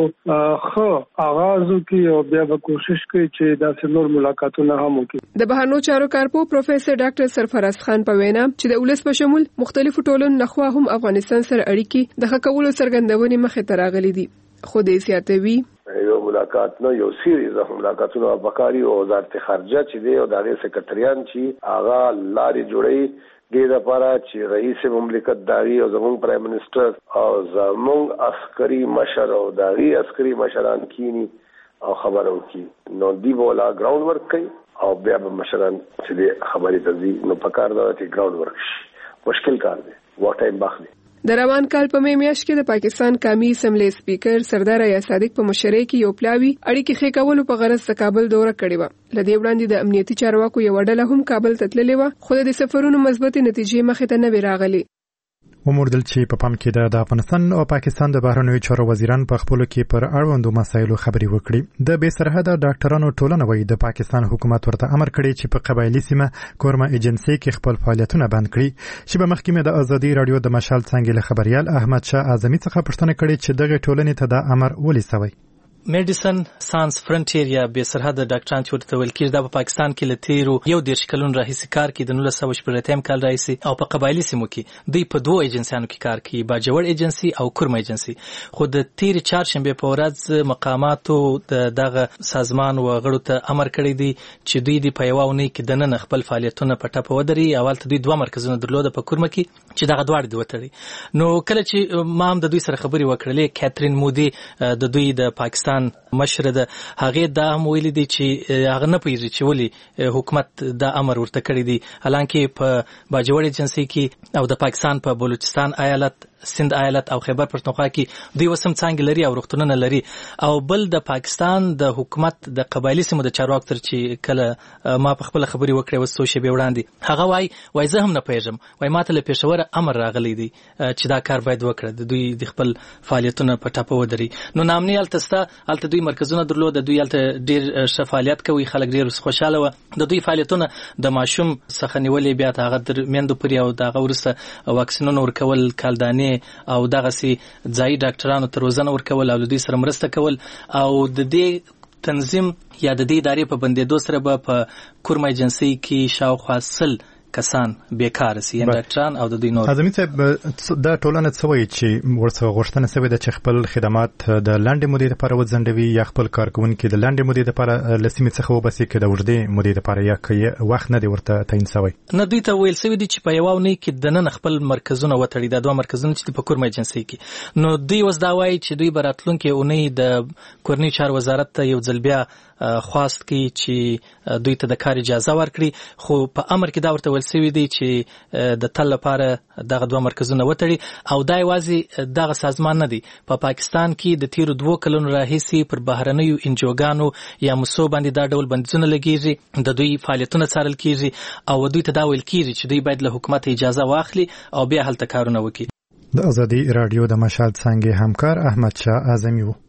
ښه آغاز وکړي او بیا به کوشش کوي چې داسې نور ملاقاتونه هم وکړي. د بهرنیو چارو کارپو پروفیسور ډاکټر سرفراز خان په وینا چې د ولس په شمول مختلفو ټولنو نخوا هم افغانستان سره اړیکې د ښه کولو څرګندونې مخې ته راغلي دي. خو د زیاتوي یو ملاقات نه یو سیریز of ملاقاتونو بکاری او وزارت خارجه چې دی او دغه سکرټریان چې هغه لارې جوړي د لپاره چې رئیس مملکت داغي او زموږ پرایم منسٹر او زموږ عسکري مشر او داغي عسکري مشران کینی او خبرو کی نو دی بولا ګراوند ورک کوي او بیا به مشران چې خبرې تزي نو پکار دا چې ګراوند ورک شي. مشکل کار دی، وخت ټایم باخلي. د روان کال په میاشت کې د پاکستان قومي اسمبلی سپیکر سردار یا صادق په مشرۍ کې یو پلاوی اړیکې ښه کولو په غرض د کابل دوره کړې و. لدې وړاندې د امنیتي چارواکو یو ډله هم کابل ته تللې و، خو د سفرونو مثبتې نتیجې مخې ته نه راغلي. وموردل چې په پام کې د افغانستان او پاکستان د بهرنیو چارو وزیران په خپلو کې پر اړوندو مسایلو خبرې وکړي. د بې سرحده ډاکټرانو ټولنه وایي د پاکستان حکومت ورته امر کړی چې په قبایلي سیمه کورما ایجنسي کې خپل فعالیتونه بند کړي. چې په مخکې د ازادي رادیو د مشال څنګه له خبريال احمد شاه اعظمي څخه پوښتنه کړې چې دغه ټولنې ته د امر ولې سوی. میډیسن سانس فرنټیر یا بې سرحده ډاکټران چې ورته ویل کېږي دا په پاکستان کې له تیرو 11 کلونو راهیسې کار کوي، د 1980 کال راهیسې، او په قبایلي سیمو کې دوی په 2 ایجنسیانو کې کار کوي، باجوړ ایجنسي او کورما ایجنسي. خو د تیرې چهارشنبې په ورځ مقاماتو دغه سازمان وغړو ته امر کړی دی چې دوی د په یوه اونۍ کې دننه خپل فعالیتونه په ټپه ودري. اول ته دوی 2 مرکزونه درلوده په کورما کې چې دغه دواړه دي وتړي. نو کله چې ما هم د دوی سره خبرې وکړلې، کاترین مودي د دوی د پاکستان مشر ده، هغه دا هم ویلي دي چې هغه نه پوهیږي چې ولې حکومت دا امر ورته کړی دی. حالانکه په باجوړ ایجنسي کې او د پاکستان په بلوچستان ایالت، سند ایالت او خیبر پښتونخوا کې دوی وسم څنګه لري او روغتونونه لري. او بل د پاکستان د حکومت د قبایلی سیمو د چارواکو تر چې کله ما په خپل خبري وکړې وسو شی به وړاندې هغه وای زه هم نه پېژم، وای ماته له پېښور امر راغلی دی چې دا کار باید وکړه، دوی د خپل فعالیتونه په ټاپه ودري. نو نامني الته دوی مرکزونه درلود، دوی الته ډیر فعالیت کوي، خلک ډیر خوشاله و. د دوی فعالیتونه د ماشوم څخه نیولې بیا هغه در میندو پرې او دغه ورسته واکسینونه ورکول، کالدانې او دغه سي ځای ډاکټرانو ته روزنه ورکول او دوی سره مرسته کول. او د دې تنظیم یا د دې ادارې په بندېدو سره به په کورما ایجنسي کې شاوخوا 100 کسان بیکار سي، یعنی ډاکټران او د دوی نور. اعظمي صاحب دا ټولنه څه وایي چې ورڅ غوښتنه شوې ده چې خپل خدمات د لاندې مودې لپاره وځنډوي یا خپل کارکونکي د لاندې مودې لپاره لسیمې څخه وباسي که د اوږدې مودې لپاره یا که وخت نه دی ورته تعین شوی؟ نه، دوی ته ویل شوي دي چې په یوه اونۍ کې دننه خپل مرکزونه وتړي، دا 2 مرکزونه چې په کورما ایجنسي کې. نو دوی اوس دا وایي چې دوی به راتلونکې اونۍ د کورنیو چارو وزارت ته یو ځل بیا خواست کوي چې دوی ته د کار اجازه ورکړي. خو په امر کې دا ورته ویل شوي دي چې د تل لپاره دغه 2 مرکزونه وتړي. او دا یوازې دغه سازمان نه دی، په پاکستان کې د تیرو 2 کلونو راهیسې پر بهرنیو انجوګانو یا مسو باندې دا ډول بندیزونه لګیږي، د دوی فعالیتونه څارل کیږي او دوی ته دا ویل کیږي چې دوی باید له حکومت اجازه واخلي او بیا هلته کارونه وکړي. د ازادي رادیو د مشال څنګه همکار احمد شاه اعظمي و.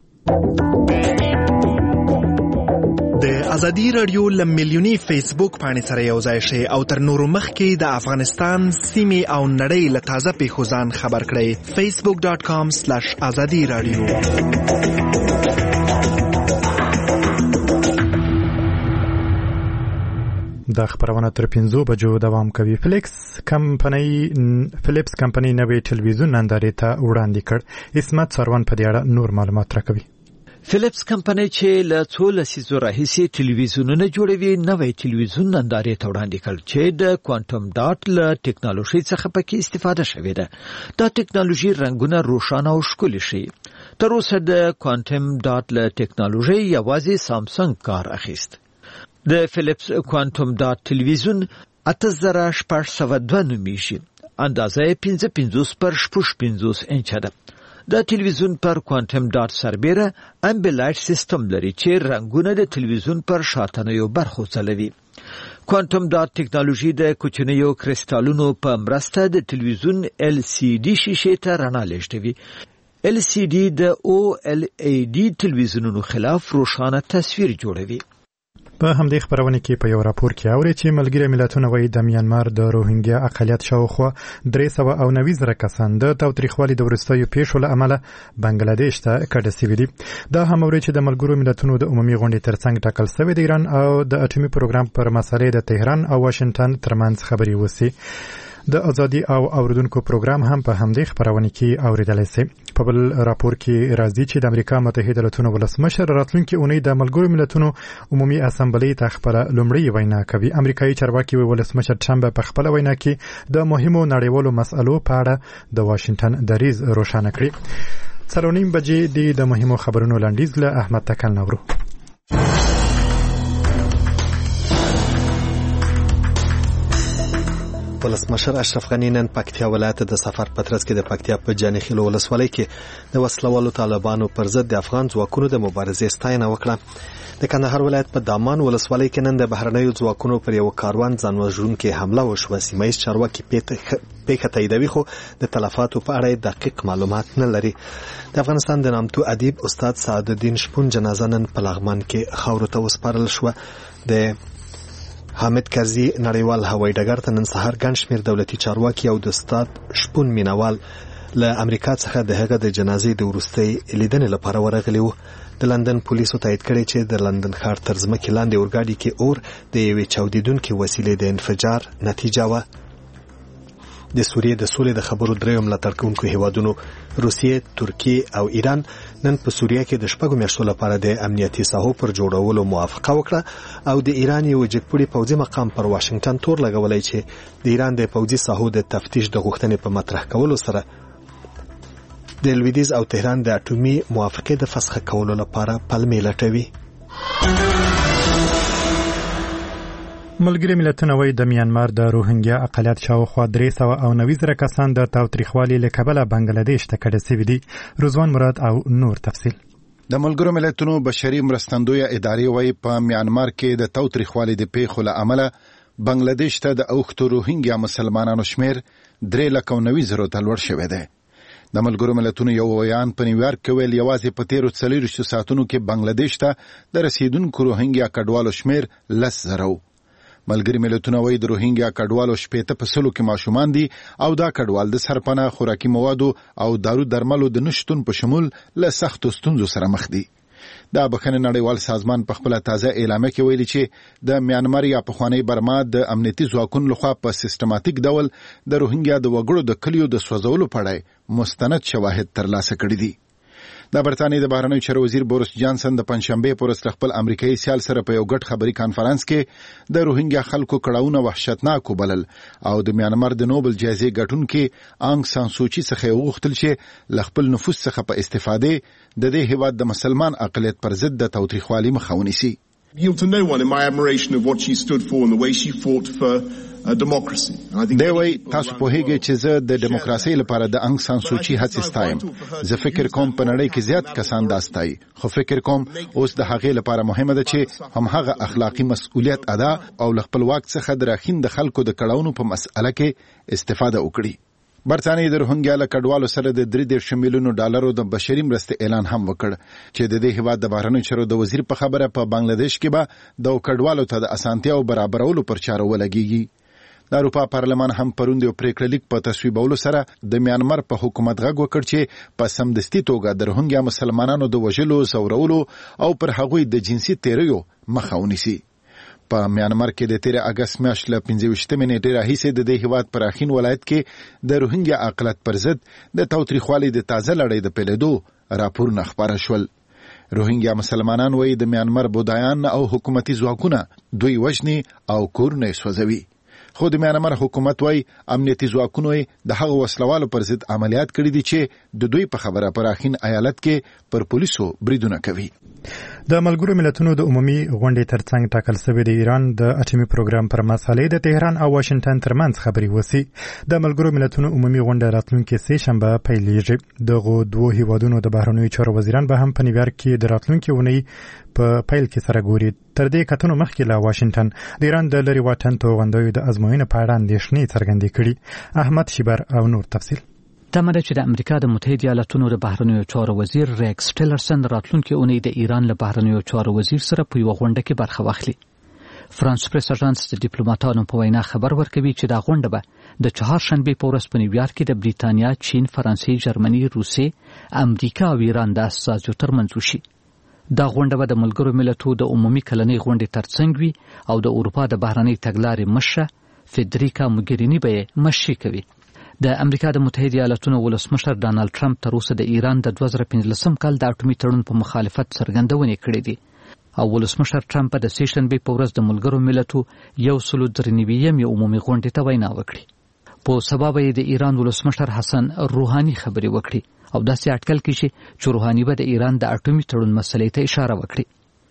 د ازادي رادیو له میلیوني فیسبوک باندې سره یو ځای شئ او تر نورو مخکې د افغانستان سیمې او نړۍ له تازه پیښو ځان خبر کړئ. facebook.com/azadi radio. د خبرونه تر 5 بجو دوام کوي. فلیپس کمپنۍ نوې ټلویزیون نندارې ته وړاندې کړ. اسمت سروان په دې اړه نور معلومات راکوي. فلیپس کمپنۍ چې له 2 لسیزو راهیسې ټلویزیونونه جوړوي نوې ټلویزیون نندارې ته وړاندې کړ چې د کوانټم ډاټ له ټیکنالوژي څخه پکې استفاده شوې ده. دا ټیکنالوژي رنګونه روښانه او ښکلي شي. تر اوسه د کوانټم ډاټ له ټیکنالوژي یوازې سامسنګ کار اخیست. د فلیپس کوانټم ډاټ ټلویزیون 8602 نومیږي اندازه 55.55 انچه ده. دا تلویزیون پر کوانټم ډاټ سربیره امبلایټ سیستم لري چې رنګونه د تلویزیون پر شاتنیو برخو ځلوي. کوانټم ډاټ ټیکنالوژي د کوچنیو کریسټالونو په مرسته د تلویزیون LCD شیشې ته رڼا لېږدوي. LCD د OLED تلویزیونونو خلاف روښانه تصویر جوړوي. په همدې خبرونه کې په یو راپور کې اوري چې ملګری ملتونه وایي د میانمار د روهینګیا اقلیت شاوخوا 390 زره کسان د تاوتریخوالي د وروستیو پیښو له امله بنگلاديش ته کډه سوي دي. دا هم اوري چې د ملګرو ملتونو د عمومي غونډې ترڅنګ ټاکل شوی د ایران او د اټومي پروګرام پر مسلې د تهران او واشنگټن ترمنځ خبري وسی. د ازادي او اوریدونکو پروګرام هم په همدې خبرونه کې اوریدل شي. په بل راپور کې راځي چې د امریکا متحده ایالاتونو ولسمشر راتلونکي اونۍ د ملګرو ملتونو عمومي اسامبلې ته خپل لومړی وینا کوي. امریکایي چارواکي ولسمشر ټرمپ په خپل وینا کې د مهمو نړیوالو مسألو په اړه د واشنگټن دریځ روښانه کړی. 4:30 بجې د مهمو خبرونو لاندیز له احمد تکل نورو. ولسمشر اشرف غني نن پکتیا ولایت د سفر پترس کې د پکتیا په جانخیل ولسوالۍ کې د وسلوالو طالبانو پر ضد د افغان ځواکونو د مبارزې ستاینه وکړه. د کندهار ولایت په دامان ولسوالۍ کې نن د بهرنیو ځواکونو پر یو کاروان ځانوژونکې حمله وشوه. سیمایي چارواکي پیښه تاییدوي خو د تلفاتو په اړه دقیق معلومات نه لري. د افغانستان د نامتو ادیب استاد سعد الدین شپون جنازه نن په لغمان کې خاورو ته وسپارل شوه. د حامد کرزي نړیوال هوایي ډګر ته نن سهار ګڼ شمېر دولتي چارواکي او د استاد شپون مینوال له امریکا څخه د هغه د جنازې د وروستۍ لیدنې لپاره ورغلي وو. د لندن پولیسو تایید کړی چې د لندن ښار تر ځمکې لاندې اورګاډي کې اور د یوې چاودېدونکې وسیلې د انفجار نتیجه وه. د سوریې د سولې د خبرو دریو ملاتړ کوونکو هیوادونو روسیې، ترکیې او ایران نن په سوریه کې د 6 میاشتو لپاره د امنیتي ساحو پر جوړولو موافقه وکړه او د ایران یو جګپوړي پوځي مقام پر واشنگټن تور لګولای چې د ایران د پوځي ساحو د تفتیش د غوښتنې په مطرح کولو سره د لویدیځ او تهران د اټومي موافقې د فسخ کولو لپاره پلمې لټوي. ملګری ملتونه وایي د میانمار د روهینګیا اقلیت شاوخوا 390 زره کسان د تاوتریخوالي له کبله بنگلاديش ته کډه سوي دي. رضوان مراد او نور تفصیل. د ملګرو ملتونو بشري مرستندویه ادارې وایي په میانمار کې د تاوتریخوالي د پیښو له امله بنگلاديش ته د اوښتو روهینګیا مسلمانانو شمیر 390 زره ته لوړ شوی دی. د ملګرو ملتونو یو بیان په نیویارک کې ویل یوازې په 13 ساعتونو کې بنگلاديش ته د رسیدونکو روهینګیا کډوالو شمیر 10 زره. ملګری ملتونه وایي د روهینګیا کډوالو 80% کې ماشومان دي او دا کډوال د سرپناه، خوراکي موادو او دارو درملو د نشټون په شمول له سختو ستونزو سره مخ دي. دا بخښنې نړیوال سازمان په خپل تازه اعلامیه کې ویلي چې د میانمار یا پخوانی برما د امنیتي ځواکونو لخوا په سیستماتیک ډول د روهینګیا د وګړو د کلیو د سوځولو په اړه مستند شواهد ترلاسه کړي دي. د برتانیې د بهرنیو چارو وزیر بوریس جانسن د پنځشنبه پر ورځ خپل امریکایي سیال سره په یو ګډ خبري کانفرنس کې د روهینګیا خلکو کړهونه وحشتناک وبلل او د میانمار د نوبل جایزې ګټونکو آنګ سان سوچي څخه وغوښتل چې ل خپل نفوذ څخه په استفاده د دې هیواد د مسلمان اقلیت پر ضد د تاوتریخوالي مخه ونیسي. Yield to no one in my admiration of what she stood for and the way she fought for democracy. دی وای تاسو په هیګه چې زه د دیموکراسي لپاره د انګ سان سوچي هڅې ستایم. زه فکر کوم په نړۍ کې زیات کسان داستای، خو فکر کوم اوس د هغې لپاره مهمه ده چې هم هغه اخلاقی مسؤلیت ادا او خپل واک څخه درخین د خلکو د کړهونو په مسأله کې استفاده وکړي. برتانیې د روهینګیا له کډوالو سره د 3 میلیون ډالرو د بشري مرستې اعلان هم وکړ چې د دې هیواد د بهرنیو چارو د وزیر په خبره په بنگلاديش کې به د کډوالو ته د اسانتیاو برابرولو پر چارو ولګيږي. د اروپا پارلمان هم پروند یو پریکړه لیک په تصویبولو سره د میانمار په حکومت غږ وکړ چې په سمدستي توګه د روهینګیا مسلمانانو د وژلو، زورولو او پر هغوی د جنسي تیریو مخه ونیسي. په میانمار کې د 13 اگست میاشتې له 25 نیټې راهیسې د دې هیواد پر اخین ولایت کې د روهینګیا اقلیت پر ضد د تاوتریخوالي د تازه لړۍ د پیلېدو راپورونه خپاره شول. روهینګیا مسلمانان وایي د میانمار بودایان او حکومتي ځواکونه دوی وژني او کورونه سوځوي. خو د میانمار حکومت وايي امنیتي ځواکونو د هغو وسلوالو پر ضد عملیات کړي دي چې د دوی په خبره پر اخین ایالت کې پر پولیسو بریدونه کوي. د ملګرو ملتونو د عمومي غونډې ترڅنګ ټاکل شوی د ایران د اټومي پروګرام پر مسالې د تهران او واشنگټن ترمنځ خبري وسی. د ملګرو ملتونو عمومي غونډه راتلونکي سه شنبه پیلېږي. دغه دوه هیوادونو د بهرنیو چارو وزیران به هم په نیویارک کې د راتلونکي اونۍ په پیل کې سره ګوري. تر دې کتنو مخکې له واشنگټن د ایران د لری واټن توغندوی د ازموینې په اړه اندېښنې څرګندې کړي. احمد شیبر او نور تفصیل. تمره چې د امریکا د متحده ایالاتونو د بهرنیو چارو وزیر ریکس ټیلرسن راتلونکي اونۍ د ایران له بهرنیو چارو وزیر سره په یو غونډه کې برخه واخلي. فرانس پریس اژانس د ډیپلوماټانو په وینا خبر ورکوي چې دا غونډه به د چهارشنبه په ورځ په نیویارک کې د بریتانیا، چین، فرانسې، جرمني، روسیې، امریکا او ایران د استازو ترمنځ وشي. دا غونډه به د ملګرو ملتونو د عمومي کلنۍ غونډې ترڅنګ وي او د اروپا د بهرنۍ تګلارې مشره فدریکا موګرینی به مشري کوي. د امریکا د متحده ایالاتونو ولسمشر ډانلډ ټرمپ تر اوسه د ایران د 2015 کال د اټومي تړون په مخالفت څرګندونې کړې دي او ولسمشر ټرمپ د سه شنبه په ورځ د ملګرو ملتونو 193 عمومي غونډې ته وینا وکړه. په سبب یې د ایران ولسمشر حسن روحاني خبرې وکړي او داسې اټکل کړي چې روحاني به د ایران د اټومي تړون مسلې ته اشاره وکړي.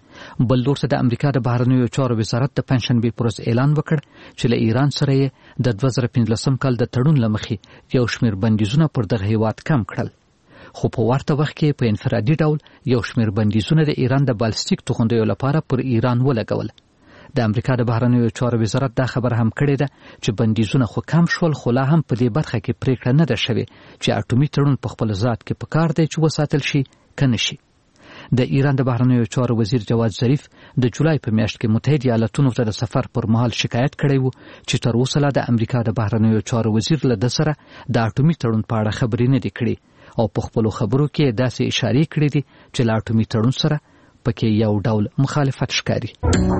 بل ډور د امریکا د بهرنیو چارو وزارت د پنځشنبه پر ورځ اعلان وکړ چې له ایران سره یې د 2015 کال د تړون لمخې یو شمېر بندیزونه پر دغه هیواد کم کړل. خو په ورته وخت کې په انفرادي ډول یو شمېر بندیزونه د ایران د بالستیک توغندیو لپاره پر ایران ولګول. د امریکا د بهرنیو چارو وزارت دا خبر هم کړی ده چې بندیزونه خو کم شول، خو لا هم په دې برخه کې پریکړه نه ده شوې چې اټومي تړون په خپل ذات کې پکار دی چې وساتل شي کنه شي. د ایران د بهرنیو چارو وزیر جواد ظریف د جولای په میاشت کې متحده ایالاتونو ته د سفر پر مهال شکایت کړی و چې تر اوسه لا د امریکا د بهرنیو چارو وزیر له د سره د اټومي تړون په اړه خبرې نه دي کړې او په خپل خبرو کې داسې اشاره کړې دي چې له اټومي تړون سره پکې یو ډول مخالفت ښکاري.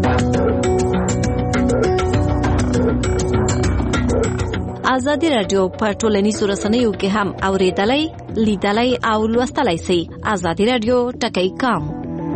ازادي رادیو په ټولنیزو رسنیو کې هم اوریدلای، لیدلای او لوستلای شئ. ازادي رادیو ټکی کام.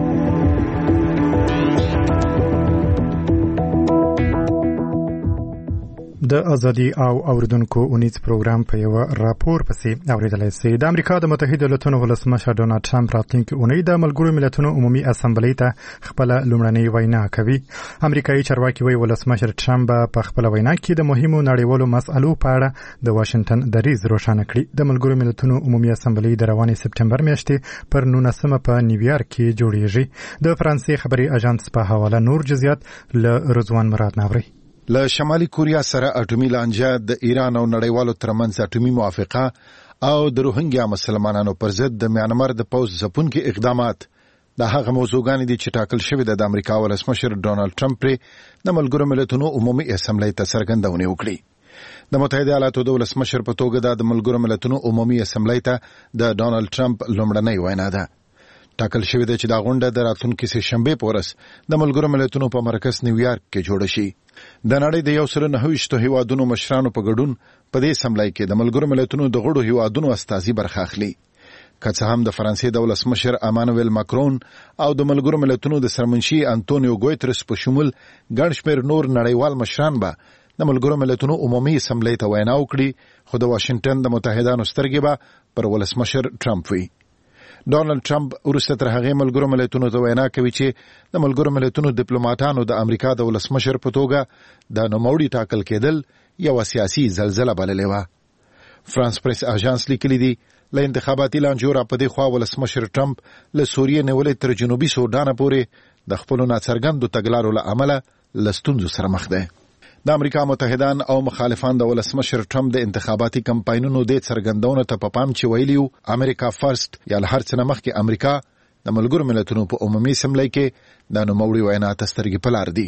د ازادي او اوریدونکو اونیز پروګرام په یو راپور پسې اوریدلای شئ. د امریکا د متحده ایالاتونو ولسمشر ډونالډ ټرمپ راتلونکي اونۍ د ملګرو ملتونو عمومي اسامبلې ته خپل لومړنۍ وینا کوي. امریکایي چارواکي وایي ولسمشر ټرمپ په خپل وینا کې د مهمو نړیوالو مسألو په اړه د واشنگټن دریځ روښانه کړي. د ملګرو ملتونو عمومي اسامبلې د روانې سپټمبر میاشتې پر 19 په نیویارک کې جوړیږي. د فرانسې خبري اژانس په حواله نور جزئیات له رضوان مراد ناوري. له شمالي کوریا سره اټومي لانجه، د ایران او نړیوالو ترمنځ اټومي موافقه او د روهینګیا مسلمانانو پر ضد د میانمار د پوز ځپونکي اقدامات د هغه موضوعګانې دي چې ټاکل شوی د امریکا ولسمشر ډونالډ ټرمپ د ملګرو ملتونو عمومي اسامبلې ته څرګندونه وکړي. د متحده ایالاتو د ولسمشر په توګه د ملګرو ملتونو عمومي اسامبلې ته د ډونالډ ټرمپ لومړنۍ وینا ده. ټاکل شوی دی چې دا غونډه د راتلونکي سه شنبه په ورځ د ملګرو ملتونو په مرکز نیویارک کې جوړه شي. د نړۍ د 129 هیوادونو مشرانو په ګډون په دې اسامبلې کې د ملګرو ملتونو د غړو هیوادونو استازي برخه اخلي. که څه هم د فرانسې د ولسمشر امانویل ماکرون او د ملګرو ملتونو د سرمنشي انټونیو ګویترس په شمول ګڼ شمېر نور نړیوال مشران به د ملګرو ملتونو عمومي اسامبلې ته وینا وکړي، خو د واشنگټن د متحدانو سترګې به پر ولسمشر ټرمپ وي. ډونالډ ټرمپ وروسته تر هغه ملګرو ملتونو ته وینا کوي چې د ملګرو ملتونو ډیپلوماټانو د امریکا د ولسمشر په توګه د نوموړي ټاکل کېدل یو سیاسي زلزلہ بللې وه. فرانس پریس اژانس لیکلي دي له انتخاباتي لانجو را په دې خوا ولسمشر ټرمپ له سوریې نیولې تر جنوبي سودان پورې د خپلو ناڅرګندو تګلارو له امله له ستونزو سره مخ دی. د امریکا متحدان او مخالفان د ولسمشر ټرمپ د انتخاباتي کمپاینونو د څرګندونو ته په پام چې ویلیو امریکا فرست یا له هر څه نه مخکې امریکا د ملګرو ملتونو په عمومي اسامبلې کې د نوموړي وینا ته سترګې په لار دي.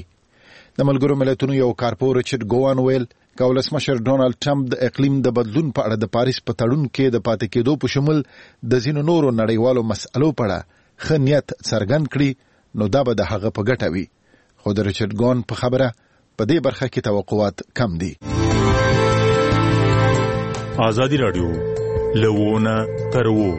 د ملګرو ملتونو یو کارپور ریچارډ ګوان ویل چې ولسمشر ډونالډ ټرمپ د اقلیم د بدلون په اړه د پاریس په تړون کې د پاتې کېدو په شمول د ځینو نورو نړیوالو مسألو په اړه ښه نیت څرګند کړي نو دا به د هغه په ګټه وي. خو د ریچارډ ګوان په خبره په دې برخه کې توقعات کم دي. ازادي رادیو لوونه ترو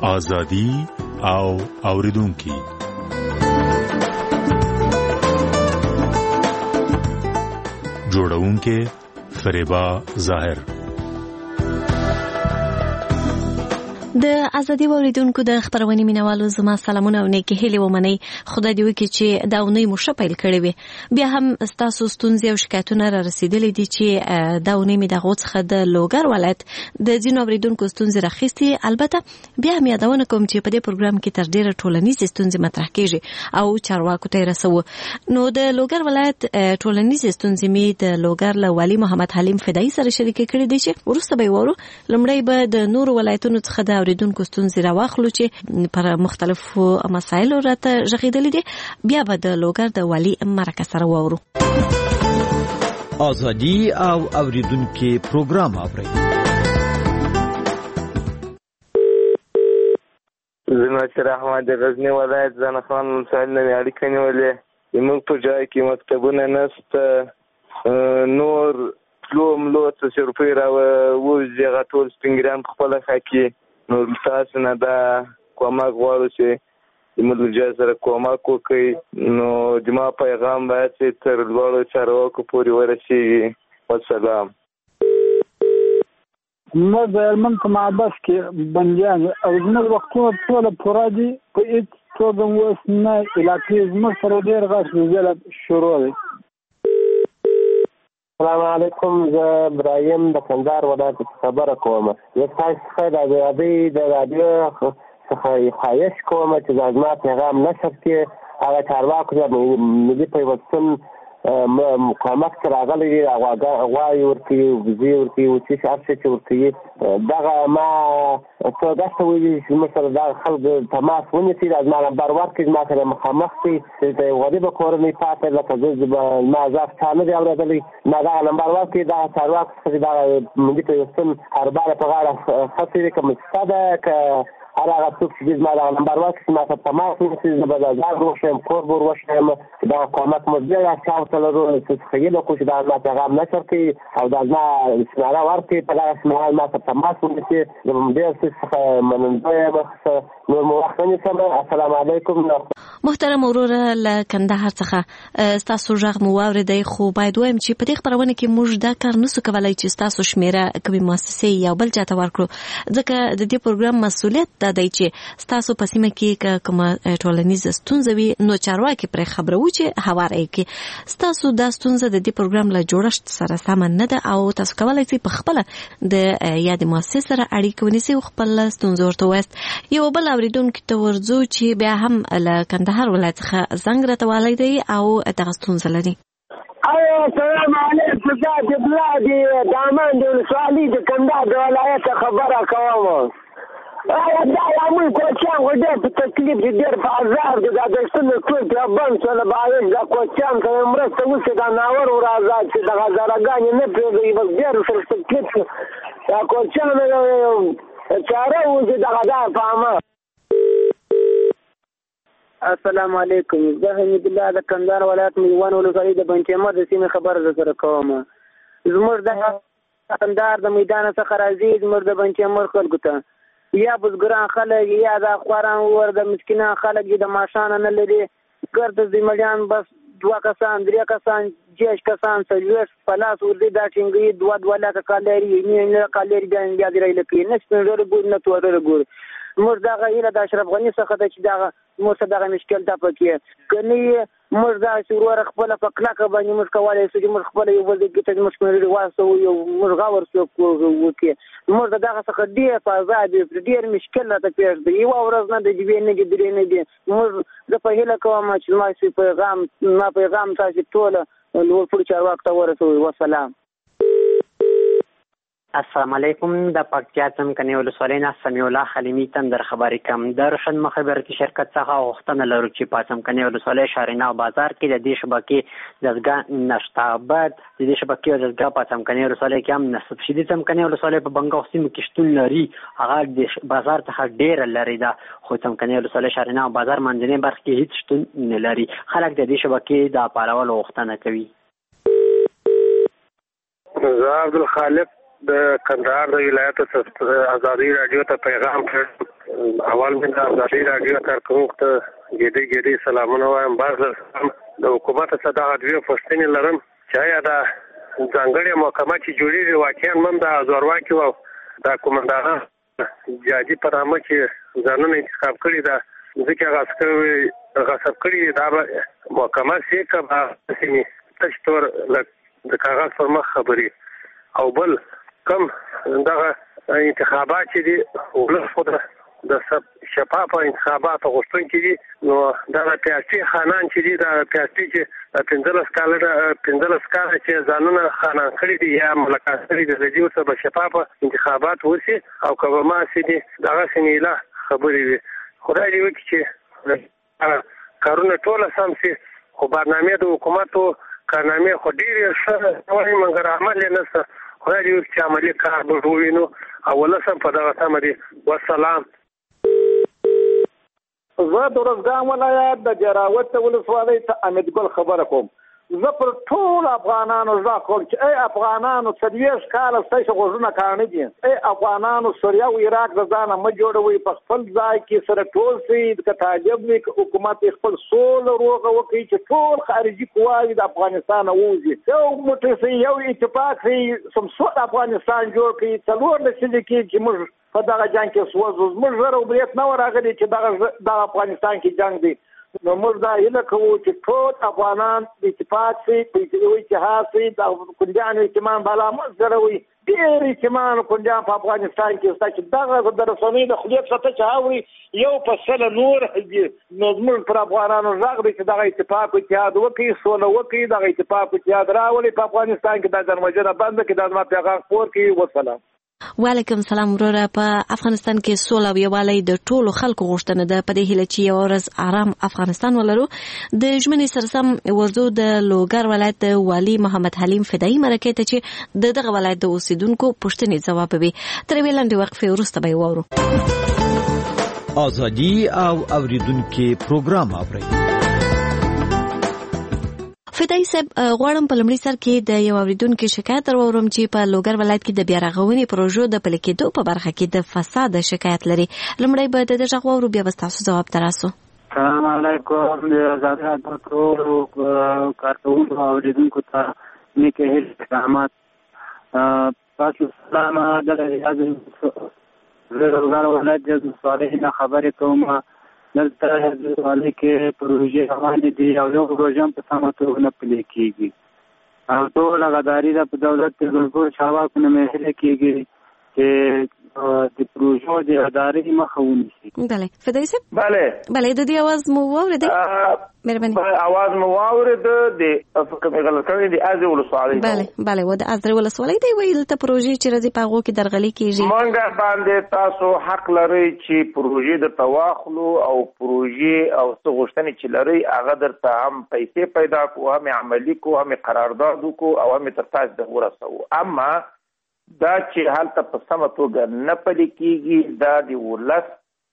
ازادي او اوریدونکو. جوړونکې فریبا ظاهر. د ازادي اوریدونکو د خبرونې مینوالو زما سلامونه او نیکی هیلې ومنئ. خدای دې وکړي چې دا اونۍ مو ښه پیل کړې وي. بیا هم ستاسو ستونزې او شکایتونه را رسېدلي دي چې دا اونۍ مې د هغو څخه د لوګر ولایت د ځینو اوریدونکو ستونزې راخیستې. البته بیا هم یادونه کوم چې په دې پروګرام کې تر ډېره ټولنیزې ستونزې مطرح کېږي او چارواکو ته یې رسوو. نو د لوګر ولایت ټولنیزې ستونزې مې د لوګر له والي محمد حلیم فدایي سره شریکې کړې دي چې وروسته به یې وورو. لومړی به د نورو ولایتونو څخه د اوریدونکو ستونزې راواخلو چې پر مختلفو مسایلو راته غږېدلې دي. بیا به د لوګر د والي مرکه سره واورو. ازادي او اوریدونکو پروګرام اوري. زناشر احمد د غزنی ولایت زنخان مسایل نه اړیکه نیولې. موږ په ځای کې مکتبونه نشته، نور لوم لوڅ روپۍ راوځي غټول سپینګران خپل خاکي. نو تاسو نه دا کومک غواړو چې موږ سره کومک وکړي. نو جما پیغام باید تر لوړو چارواکو پورې ورسیږي. والسلام. موږ د هلمند په معبس کې بندیان او زموږ وختونه ټوله پوره دي. په هېڅ توګه اوس نه علاقې زموږ سره ډېر غټ زلزله شروع دی. السلام علیکم. زه ابراهیم د کندهار ولایت خبره کوم. زه تاسو څخه د رادیو څخه خواهش کوم چې زما پیغام نشر کړي. هغه چارواکو ته ملي پیوستون مقاومت سره راغلي دي، غواړي ورکوي، وزې ورکوي، وچې هر څه چې ورکوي. دغه ما څه داسې ویلي چې زموږ سره دغه خلک تماس ونیسي، زما نمبر ورکړي، زما سره مخامخ شي. د غریبه کورنۍ پاتې لکه زه ما ځاف چا نه دی اورېدلی. ما دغه نمبر ورکړي. دغه چارواکو څخه چې دغه ملي پیوستون هرباله په غاړه خطې دي، که مسته ده که هر هغه څوک چې زما دغه نمبر ورکړي، ما سره تماس ونیسي. زه به ځان وښیم، کور به وښیم. دغه قومت مو ډېر اړتیا ورته لرو چې هیله وکړو چې دغه زما پیغام نشر کړي او دا زما شماره ورکړي. په دغه شماره ما سره تماس ونیسي. زه به ډېر څخه منندوی یم. نور مو وخت نه نیسم. السلام علیکم. محترم وروره له کندهار څخه ستاسو غږ مو واورېدی، خو باید وایم چې په دې خبرونه کې موږ دا کار نسو کولی چې ستاسو شمیره کومې مؤسسې یا بل چاته ورکړو، ځکه د دې پروګرام مسؤلیت دا دی چې ستاسو په سیمه کې کومه ټولنیزه ستونزه وي نو چارواکي پرې خبروي چې هواره یې کړي. ستاسو دا ستونزه د دې پروګرام له جوړښت سره سمه نه ده او تاسو کولی شئ په خپله د یادې مؤسسې سره اړیکه ونیسئ او خپل ستونزه ورته ووایاست. یو بل اوریدونکي ته ورځو چې بیا هم له کندهار ولایت څخه زنګ راته والی دی او دغه ستونزه لري. السلام علیکم. دا د بلادي دامان د ولسوالۍ د کندهار د ولایت خبره کوم. دا موږ کوچیان خو ډېر په تکلیف دي، ډېر په عذاب دي. دا دښتونه ټول پرې بند شول. باید دا کوچیان ته مرسته وشي. دا ناور ور آزاد شي. دغه زرګانې نه پرېږدي. بس ډېر ورسره تکلیف شي. دا کوچیانو چاره وشي. دغه دا په عامه. السلام علیکم. زه حمید الله د کندهار ولایت میوان ولسوالۍ د بنچمر د سیمې خبره سره کوم. زموږ د کندهار د میدان څخه راځي زموږ د بنچمر خلکو ته یا بزګران خلک یا د خواران ور د مسکینان خلک د ماشان نه لري. ګرد د مليان بس 2 کسان 3 کسان 6 کسان سلوس پلاس ورته دا ټینګي 2 لک کالری نه کالری بیا دی لکه نه سپینډر ګور نه تور ګور. موږ دا غیله د اشرف غنی څخه د چې دا موږ دغه مشکل ته پکې کني موږ دا شروع خپل په کلاکه باندې موږ کولای شو چې موږ خپل یو بل کې چې موږ مری واسو یو موږ غاور څو وکي. موږ دغه څخه ډیر په آزاد ډیر مشکل ته پیښ دی. یو ورځ نه د جبې نه درې نه دي. موږ د په هله کوم چې ما سي پیغام تاسو ټول لوړ پوړ چارواک ته ورسوي. والسلام. السلام علیکم. د پکتیا څمکني ولسوالۍ نه سمیع الله خلیمي تندر خبرې کوم. د روشن مخابراتي شرکت څخه غوښتنه لرو چې په څمکني ولسوالۍ شارینه بازار کې د دې شبکې دستګاه نشته. بعد د دې شبکې دستګاه په څمکني ولسوالۍ کې هم نصب شي. د څمکني ولسوالۍ په بنګاو سیمه کې شتون لري. هغه د بازار څخه ډېر لري ده، خو څمکني ولسوالۍ شارینه بازار منځنۍ برخه کې هیڅ شتون نه لري. خلک د دې شبکې د پالولو غوښتنه کوي. زه عبدالخالق د کندهار د ولایت ازادي رادیو ته پیغام کړ. اول من ازادي راډیو کارکونکو ته ګډي سلامونه وایم. بعض د حکومت څخه د ادویه پښتنې لرم چې آیا دا ځانګړې محکمه چې جوړیږي واقعا من د ازورواکي او د کومندانان جاجي په نامه چې ځانونه انتخاب کړي دا ځکه غصب کړي دا محکمه سي کبا سیمه تشتور د کاغذ پر مخ خبري او بل کم دغه انتخابات چې دي ولخت د شفافه انتخابات غوښتونکي دي نو دا سیاسي خانان چې دي دا سیاسي چې 15 کال چې ځانونه خانان کړي دي یا ملکات کړي دي د دې څخه شفافه انتخابات وشي او کومه ما سي دي دغه سنیله خبرې وي. خدای دې وکړي چې کارونه ټول سم سي خو برنامه د حکومت او کارنامه خو ډیره ښه وایي مګر عمل نه څه. خدای دې وکړي چې عملي کار به ووینو او ولسم په دغه سم دي. والسلام. زه د ورځګان ولایت د جراوت ولسوالۍ ته امید ګل خبره کوم. زه پر ټول افغانانو ځا کوم چې ای افغانانو 30 کال ستاسو غوښنه کارنه دي. ای افغانانو سوریه او عراق د ځانه م جوړوي په خپل ځای کې سره ټول سي د تعجب لیک حکومت خپل سول روغه وکړي چې ټول خارجي قواوی د افغانستان ووزي. یو موټی سي یو اتفاق سي سمسود افغانستان جوړ کړي. څلور نسل کې موږ په دغه جنگ کې سوځو. موږ زره وبریت نه ورغلي چې دغه افغانستان کې جنگ دی. نو موږ دا هیله کوو چې ټول افغانان د اتفاق سي په یو اتحاد سي د کندهار اهتمام بالا موږ زره وي ډېر اهتمام کندهار په افغانستان کې چې دغه د رسنۍ د خلیق څخه چې هاوي یو فصل نور نو موږ پر افغانانو راغلي چې دغه اتفاق اتحاد وکړي سوله وکړي دغه اتفاق اتحاد راولي په افغانستان کې د درمجنه بند کې د ما پیغام خور کې. والسلام. وعلیکم سلام وروره. په افغانستان کې سوله او یووالی د ټولو خلکو غوښتنه ده. په دې هیله چې یو ورځ آرام افغانستان ولرو. د ژمنې سره سم ورځو د لوګر ولایت د والي محمد حلیم فدایي مرکې ته چې دغه ولایت د اوسیدونکو پوښتنې ځواب وي. تر یوې لنډې وقفې وروسته به یې واورو. ازادي او اوریدونکو پروګرام اورئ. فدایي صاحب غواړم په لومړي سر کې د یو اوریدونکو شکایت درورم چې په لوګر ولایت کې د بیا رغونې پروژو د پلي کېدو په برخه کې د فساد شکایت لري. لومړی به د دغه غواړو بیا به تاسو جواب تراسو. السلام علیکم. د آزاد راډیو کارکونکو او اوریدونکو ته نیکه هیله احمد تاسو سلام د لوګر ولایت د صالح خبرې کوم. دلته د سوالي کې پروژې روانې دي او یو پروژه په سمه توګه نه پلي کېږي او ټول غداري د دولت د ګلګور چارواکو نه مهله کېږي چې د پروژو د ادارې مخه ونیسي. بله فدایي صاحب. بله د دې आवाज مو واورېدی؟ مهرباني. आवाज مو واورېد د کومه غلطۍ د ازرې ولسوالۍ. بله و د ازرې ولسوالۍ دی ویل ته پروژې چې راځي په هغه کې درغلي کېږي. مونږ باندې تاسو حق لرئ چې پروژې د تواخلو او پروژې او څه غوښتنې چې لرئ هغه درته هم پیسې پیدا کو هم عملی کو هم قرارداد کو او هم تر تاسو د ورسو. اما دا چې هلته په سمه توګه نه پلي کېږي دا د ولس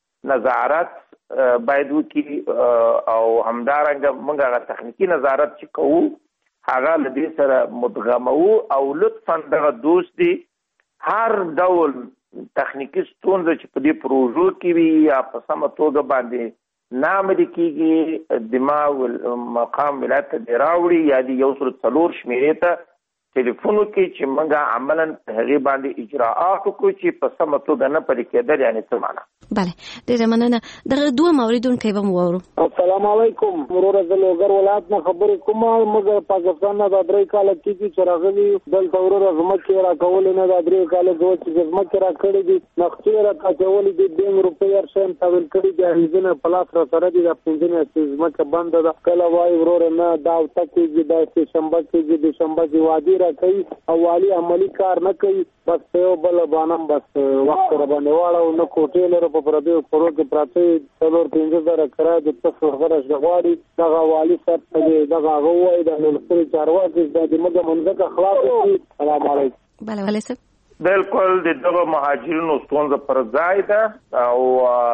نظارت باید وکړي او همدارنګه موږ هغه تخنیکي نظارت چې کوو هغه له دې سره مدغمو او لطفا دغه دوست دي هر ډول تخنیکي ستونزه چې په دې پروژو کې وي یا په سمه توګه باندې نه عملي کېږي د مقام ولایت ته راوړي یا د 104 شمېرې ته ټلیفون وکړي چې موږ عملاً هغې باندې اجراءات وکړو چې په سمه توګه نه پلي کېدل. یعنې څه معنا؟ بله ډېره مننه. دغه دوه اوریدونکي به مو واورو. السلام علیکم. وروره زه لوګر ولایت نه خبرې کوم. موږ پاکستان نه د 3 کاله کېږي چې راغلي دلته وروره ځمکې راکولې نه د 3 کاله دوه چې ځمکې راکړې دي نقشې راکاچولې دي 2 روپۍ هر شی هم تحویل کړي دي. هیزونه په لاس راسره دي د 15 ځمکه بنده ده. کله وایي وروره نه دا اوته کېږي دا سهشنبه کېږي دوشنبه کې وعدې راکوي او والي عملي کار نه کوي. بس یو بل باندې بس وخت را باندې واړو نه کوټې لرو په پردیو کورو کې پراته 4-5 کرایه د تاسو غرش غواړي دغه والي سره دغه غوي د نلخري چارواکي د موږ منځه خلاص شي. السلام علیکم. بله والي صاحب. بالکل د مهاجرینو ستونزه پر ځای ده او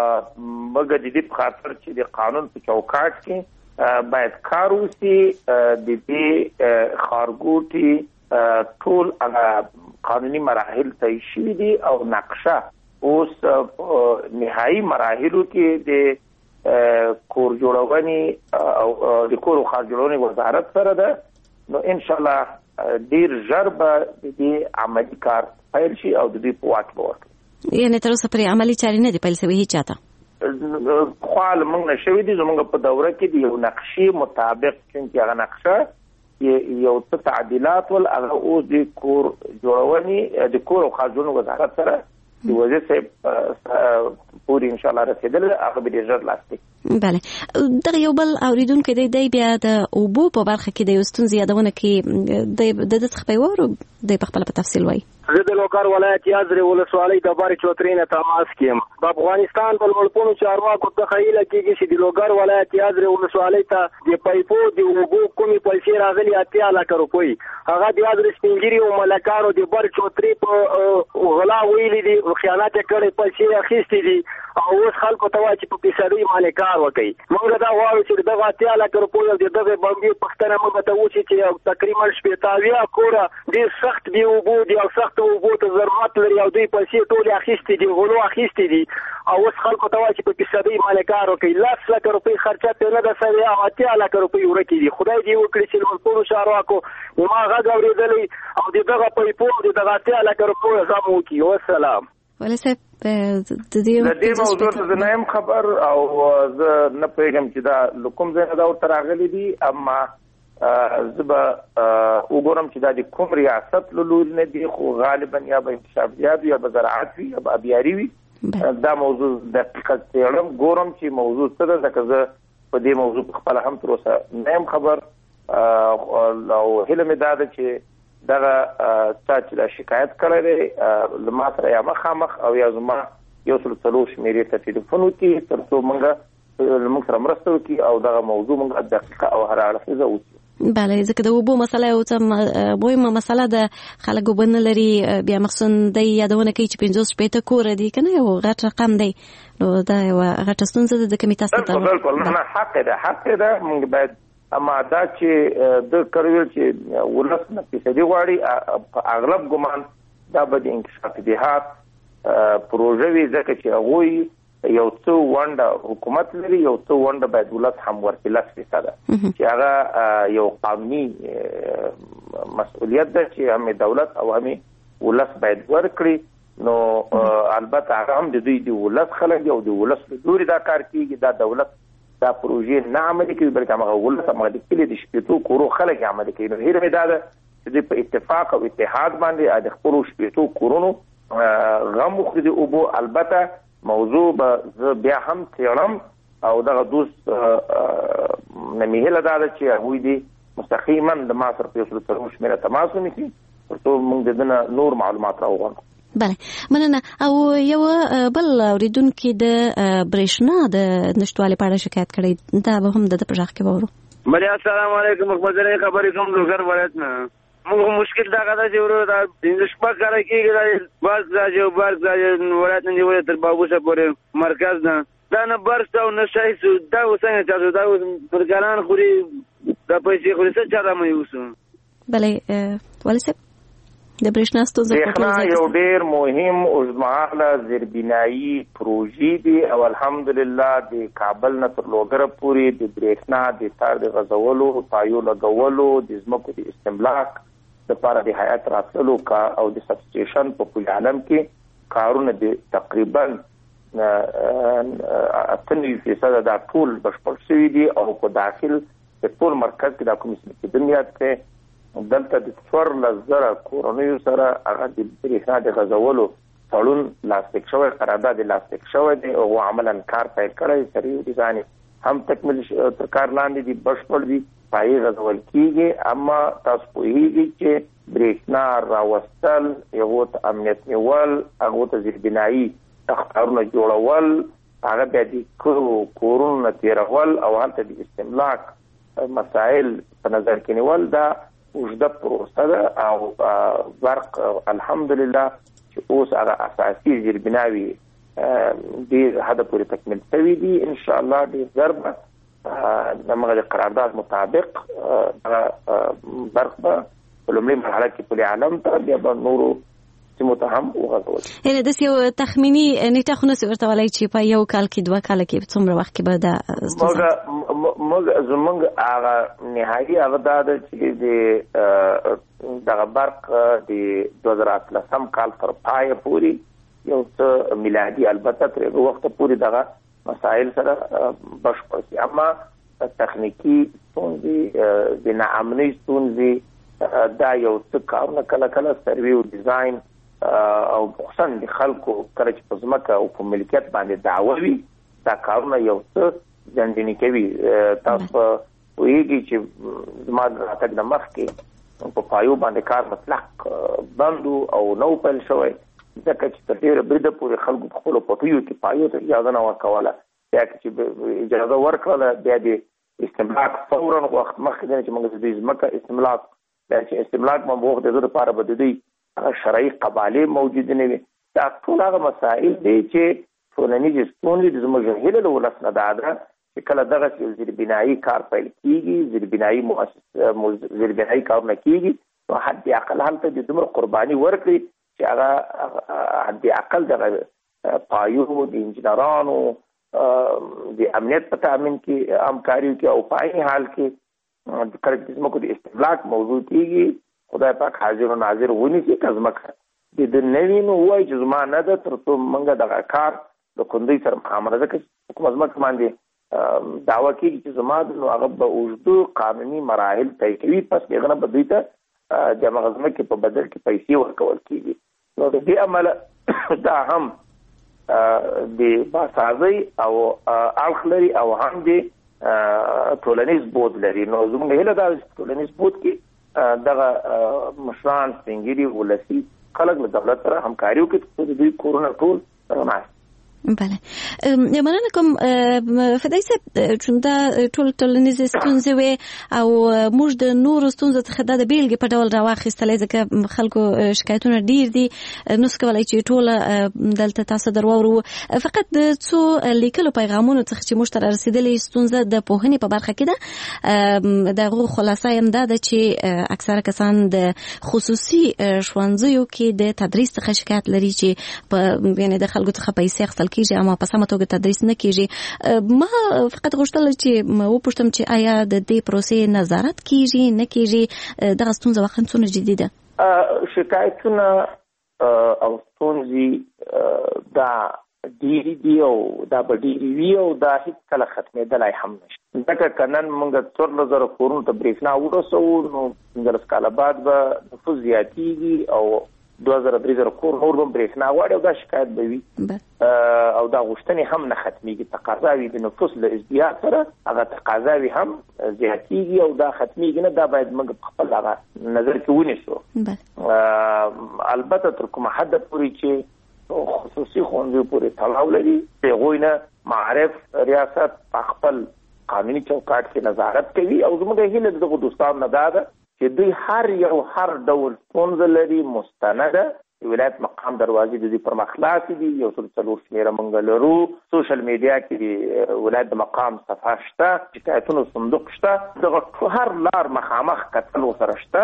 موږ د دې په خاطر چې د قانون په چوکاټ کې باید کار وشي. د دې خارګوټي ټول هغه قانوني مراحل طی شوي دي او نقشه اوس نهایی مراحلو کې د کور جوړونې او د کور خار جوړونې وزارت سره ده. نو ان شاء الله ډیر ژر به د عملی کار پیل شي او د دې په واک به ورکړي. یعنی تر اوسه پرې عملی چارې نه دي پیل شوي هیڅ چاته؟ خپل موږ نشوي دي زموږ په دوره کې د یو نقشې مطابق چې هغه نقشه یو څه تعدیلات ول هغه اوس د کور جوړونې د کور او خار جوړونې وزارت سره د وزیر صاحب پوری ان شاء الله رسیدل هغه به ډیر لاسته. بله دغه یو بل اوریدونکو دی بیا د اوبو په برخه کې د یو ستونزې یادونه کې د څخه پیوارو د خپل په تفصیل وایي. زه د لوګر ولایت یازرې ولسوالۍ د باري چوترینه تماس کیم. په افغانستان په لوړپوړو چارواکو ته خیله کېږي چې د لوګر ولایت یازرې ولسوالۍ ته د پایپو د اوبو کومې پیسې راغلي 80 لک روپۍ هغه د یازرې سپینګیري او ملکانو د باري چوتري په غلا ویلي دي خیانت کړي پیسې اخیستې دي او اوس خلکو ته وایي چې په پیسې باندې کار وکړي. موږ دا غواړو چې دغه 80 لک روپۍ د دغه باندې پښتنه موږ ته وشي چې تقریبا 80 کوره ډیر سخت دی اوبو دی او سخت اوبو ته ضرورت لري او دوی پیسې ټول اخیستې دي غلو اخیستې دي او اوس خلکو ته وایي چې په پیسې باندې کار وکړي. 10 لک روپۍ خرچه ته نه ده سوي او 80 لک روپۍ ورکې دي. خدای دې وکړي چې لوړپوړو چارواکو ما غږ اورېدلی او دغه پیپو او دغه 80 لک روپۍ زمو وکړي. والسلام. ولې د دې موضوع ته نه يم خبر او زه نه پېږم چې دا کوم ځای دا ورته راغلي دي اما زبا وګورم چې دا د کوم ریاست لول نه دي خو غالبا یا به انکشافیات یا به زراعت وي یا به ابياري وي. دا موضوع دقیقاً څېړم ګورم چې موضوع څه ده ځکه زه په دې موضوع خپل هم تر اوسه نه يم خبر او هیله مې دا ده چې دغه چې دا شکایت کړی دی له ما سره یا مخامخ او یا زما 130 شمیرې ته ټلیفون وکړي تر څو موږ سره مرسته وکړي او دغه موضوع موږ دقیقه او هر اړخیزه وڅېړو. بله ځکه د اوبو مسله یو څه مهمه مسله ده خلک اوبه نه لري بیا مخصوصا دی یادونه کوي چې 50 کوره دي که نه یو غټ رقم دی نو دا یوه غټه ستونزه ده ځکه مې تاسو ته بالکل نه حق ده موږ باید اما دا چې د کړویل چې ولس نه پیسې غواړي اغلب ګمان دا به د انکشاف جهاد پروژه وي ځکه چې هغه یو څو ونده حکومت لري یو څو ونده باید ولس هم ورکړي 10% چې هغه یو قانوني مسؤلیت ده چې هم دولت او هم ولس باید ورکړي. نو البته هغه هم د دوی د ولس خلک او د ولس له لوري دا کار کیږي دا دولت دا پروژې نه عملي کوي بلکې هغه ولس هغه د کلی د شپېتو کورو خلک عملي کوي. نو هیله مې دا ده چې په اتفاق او اتحاد باندې د خپلو شپېتو کورونو غم وخوري د اوبو. البته موضوع به بیا هم څېړم او دغه دوست نه مې هیله دا ده چې هغوی دې مستقیما د ما سره په 130 شمېره تماس ونیسي تر څو موږ د ده نه نور معلومات راوغواړو. بله مننه. او یو بل اوریدونکي د برېښنا د نشتوالي په اړه شکایت کړی دا به هم د په غږ کې وورو. بله السلام علیکم محمد علي خبرې کوم لوګر ولایت نه. موږ مشکل دا غدا چې ورو دا د شپه کار کېږي دا باز راځي باز راځي ولایت نه دی تر بابوسه پورې مرکز نه دا نه برس او نه شایس دا وسنګ چې دا پرګران خوري دا پیسې خوري څه چاره مې وسو. بله ولې د برېښنا ستونزه یو ډېر مهم اوږدمهاله زیربنایي پروژې دي او الحمدلله د کابل نه تر لوګره پورې د برېښنا د تار د غځولو پایو لګولو د ځمکو د استملاک لپاره د هیات راتللو او د سبسټیشن په کل عالم کې کارونه د تقریبا 98% دا ټول بشپړ شوي دي او په داخل د ټول مرکز کې دا کوم څه بنیاد کې دلته د 14,000 کورنیو سره هغه د برېښنا د غځولو تړون لاسلیک شوی قرارداد لاسلیک شوی دی او عملاً کار پیل کړی سریع ډیزاین هم تکمیل تر کار لاندې دي بشپړ دي پای غځول کیږي اما تاسو پوهیږئ چې برېښنا راوستل یو ته امنیت نیول هغه ته زیربنایي تختارونه جوړول هغه بیا د کورونو تیرول او هلته د استملاک مسائل په نظر کې نیول دا اوږده پروسه ده او برق الحمدلله چې اوس هغه اساسي زیربناوي ډېر حد پورې تکمیل شوي دي ان شاء الله ډېر ژر به د قرارداد مطابق برق به په لومړۍ مرحله کې ټول عالم ته بیا به نورو سیمو ته هم وغځول. یعنې داسې یو تخمینی نیټه خو نسي ورته ویلی چې په یو کال کې 2 کاله کې څومره وخت کې به دا زمونږ هغه نهایي هغه دا ده چې دغه برق د 2018 کال تر پایه پورې یو څه میلادي البته تر هغه وخته پورې دغه مسایل سره بشپړ شي. اما تخنیکی ستونزې د ناامنۍ ستونزې دا یو څه کارونه کله کله سروي او ډیزاین او خصوصا د خلکو کله چې په ځمکه او په ملکیت باندې دعوه وي دا کارونه یو څه ځنډنې کوي. تاسو وایي چې زما د راتګ نه مخکې په پایو باندې کار مطلق بند او نو پیل شوی ځکه چې تر ډېره بریده پورې خلکو په خپلو پټیو کې پایو ته اجازه نه ورکوله. بیا چې اجازه ورکړله بیا د استملاک فورا وخت مخکې دی چې موږ د دوی ځمکه استملاک بیا چې استملاک به وخت د ده دپاره به د دوی هغه شرعي قبالې موجودې نه وي. دا ټول هغه مسایل دی چې ټولنیزې ستونزې د زموږ هیله له ولس نه دا ده چې کله دغسې یو زیربنایي کار پیل کېږي زیربنایي کارونه کېږي نو حد اقل هلته د دومره قرباني ورکړي چې هغه حد اقل دغه پایو د انجینرانو د امنیت په تامین کې همکاري وکړي او په عین حال کې کله چې ځمکو د استملاک موضوع کېږي خدای پاک حاضر و ناظر ونیسي که ځمکه د ده نه وي نو ووایي چې زما نه ده تر څو موږ دغه کار د کندوی سره مخامخ ځکه چې کومه ځمکه باندې دعوه کېږي چې زما ده نو هغه به اوږده قانوني مراحل طی کوي پس هغه نه به دوی ته د همغه ځمکې په بدل کې پیسې ورکول کېږي. نو د دې امله دا هم د باسازۍ او اړخ لري او هم د ټولنیز بود لري. نو زموږ هیله دا ټولنیز بود کې دغه مشران سپین ږیري ولسي خلک له دولت سره همکاري وکړي چې د دوی کورونه ټول رڼا شي. بله مننه کوم فدای صاحب چون دا ټولنیز ستونزې وي او موږ د نورو ستونزو څخه د بیلګې په ډول راواخیستلې ځکه خلکو شکایتونه ډیر دي نو څه کولی چې ټول دلته تاسو درواورو فقط د څو لیکلو پیغامونو څخه چې موږ ته رسیدلې ستونزه د پوهنې په برخه کې ده دغه خلاصه هم دا ده چې اکثره کسان د خصوصي ښوونځیو کې د تدریس څخه شکایت لري چې یعنې د خلکو څخه پیسې اخیستل کیږي اما په سمه توګه تدریس نه کیږي. ما فقط غوښتل چې وپوښتم چې آیا د دې پروسې نظارت کیږي نه کیږي دغه ستونزه واقعا څومره جدي ده؟ شکایتونه او ستونزې دا ډېرې دي او دا به ډېرې وي او دا هېڅکله ختمېدلی هم نشي ځکه که نن موږ 14,000 کورونو ته برېښنا ورسوو نو 15 کاله بعد به نفوس زیاتېږي او 2,000-3,000 کور نور به برېښنا غواړي او دا شکایت به وي او دا غوښتنې هم نه ختمېږي. تقاضاوي د نفوس له ازدیاد سره هغه تقاضاوي هم زیاتېږي او دا ختمېږي نه. دا باید موږ په خپل هغه نظر کې ونیسو. البته تر کومه حده پورې چې خصوصي ښوونځیو پورې تړاو لري د هغوی نه معرف ریاست په خپل قانوني چوکاټ کې نظارت کوي او زموږ هیله د دغو دوستانو نه دا ده چې دوی هر ډول ستونزه لري مستنده د ولایت مقام دروازې د دوی پر مخ خلاصې دي. 104 شمېره موږ لرو. سوشل میډیا کې د ولایت د مقام صفحه شته شکایتونو صندوق شته دغه هر لار مخامخ کتل ورسره شته.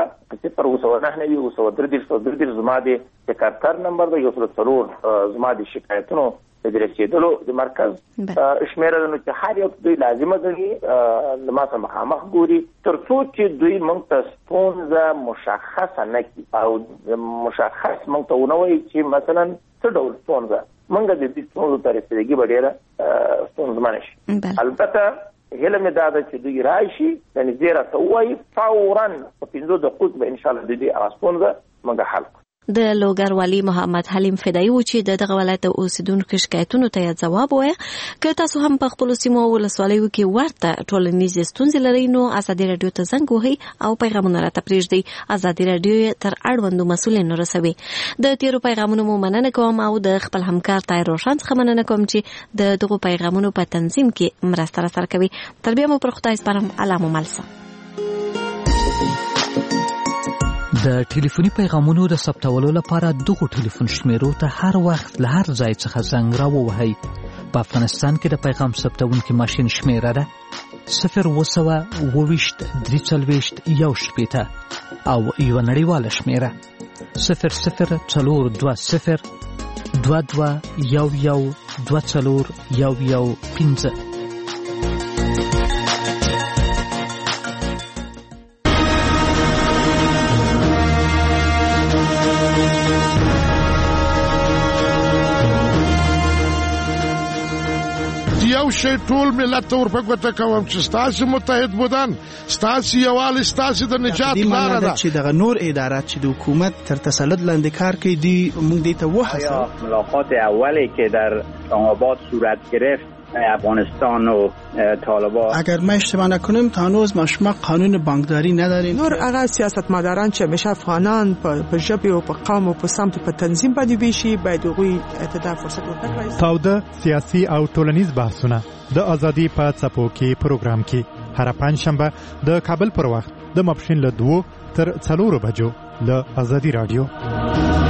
009 زما د سکرټر نمبر ده 104 زما د شکایتونو د رسیدلو د مرکز شمیره ده نو چې هر یو دوی لازمه ګڼي له ما سره مخامخ ګوري تر څو چې دوی موږ ته ستونزه مشخصه نه کړي او مشخص موږ ته ونه وایي چې مثلا څه ډول ستونزه موږ د دې ستونزو ته رسیدګي به ډېره ستونزمنه شي. البته هیله مې دا ده چې دوی راشي یعنې دې راته ووایي فورا په 15 دقیقو به انشاءالله د دې هغه ستونزه موږ حل کړو. د لوګر والي محمد حلیم فدایي و چې دغه ولایت اوسیدونکو شکایتونو ته ځواب وایي که تاسو هم په خپل سیمو ولسوالیو کې ورته ټولنیزې ستونزې لرئ نو ازادي رادیو ته زنګ وهئ او پیغامونه راته پرېږدئ. ازادي رادیو تر اړوندو مسؤلینو رسوي. د تیرو پیغامونو مو مننه کوم او د خپل همکار طاهر روشن څخه مننه کوم چې د دغو پیغامونو په تنظیم کې مرسته راسره کوي. تر بیا مو پر خدای سپارم. الله مو مل شه. د ټلیفوني پیغامونو د ثبتولو لپاره دغه ټلیفون شمیرو ته هر وخت له هر ځای څخه زنګ راووهئ. په افغانستان کې د پیغام ثبتونکي ماشین شمیره ده 02023 340 او یو نړیواله شمیره 0040 2211 یو شی ټول ملت ته ورپګوته کوم چې ستاسو متحد بودن ستاسو یووالی ستاسو د نجات لاره ده چې دغه نور ادارات چې د حکومت تر تسلط لاندې کار کوي دی موږ دې ته وحسه ملاقات اولی که در اسلام آباد صورت گرفت افغانستان و طالبان اگر ما اشتباه نکنیم تا هنوز ما قانون بانکداری نداریم نور هغه سیاستمداران چې همیشه افغانان په ژبه او په قوم او په سمت په تنظیم باندې ویشي باید هغوی ته فرصت ورکړي. تاوده سیاسي او ټولنیز بحثونه د ازادي په څپو کې پروګرام کې هر پنځشنبه د کابل پر وخت د ماپښین له 2 تر 4 بجو له ازادي رادیو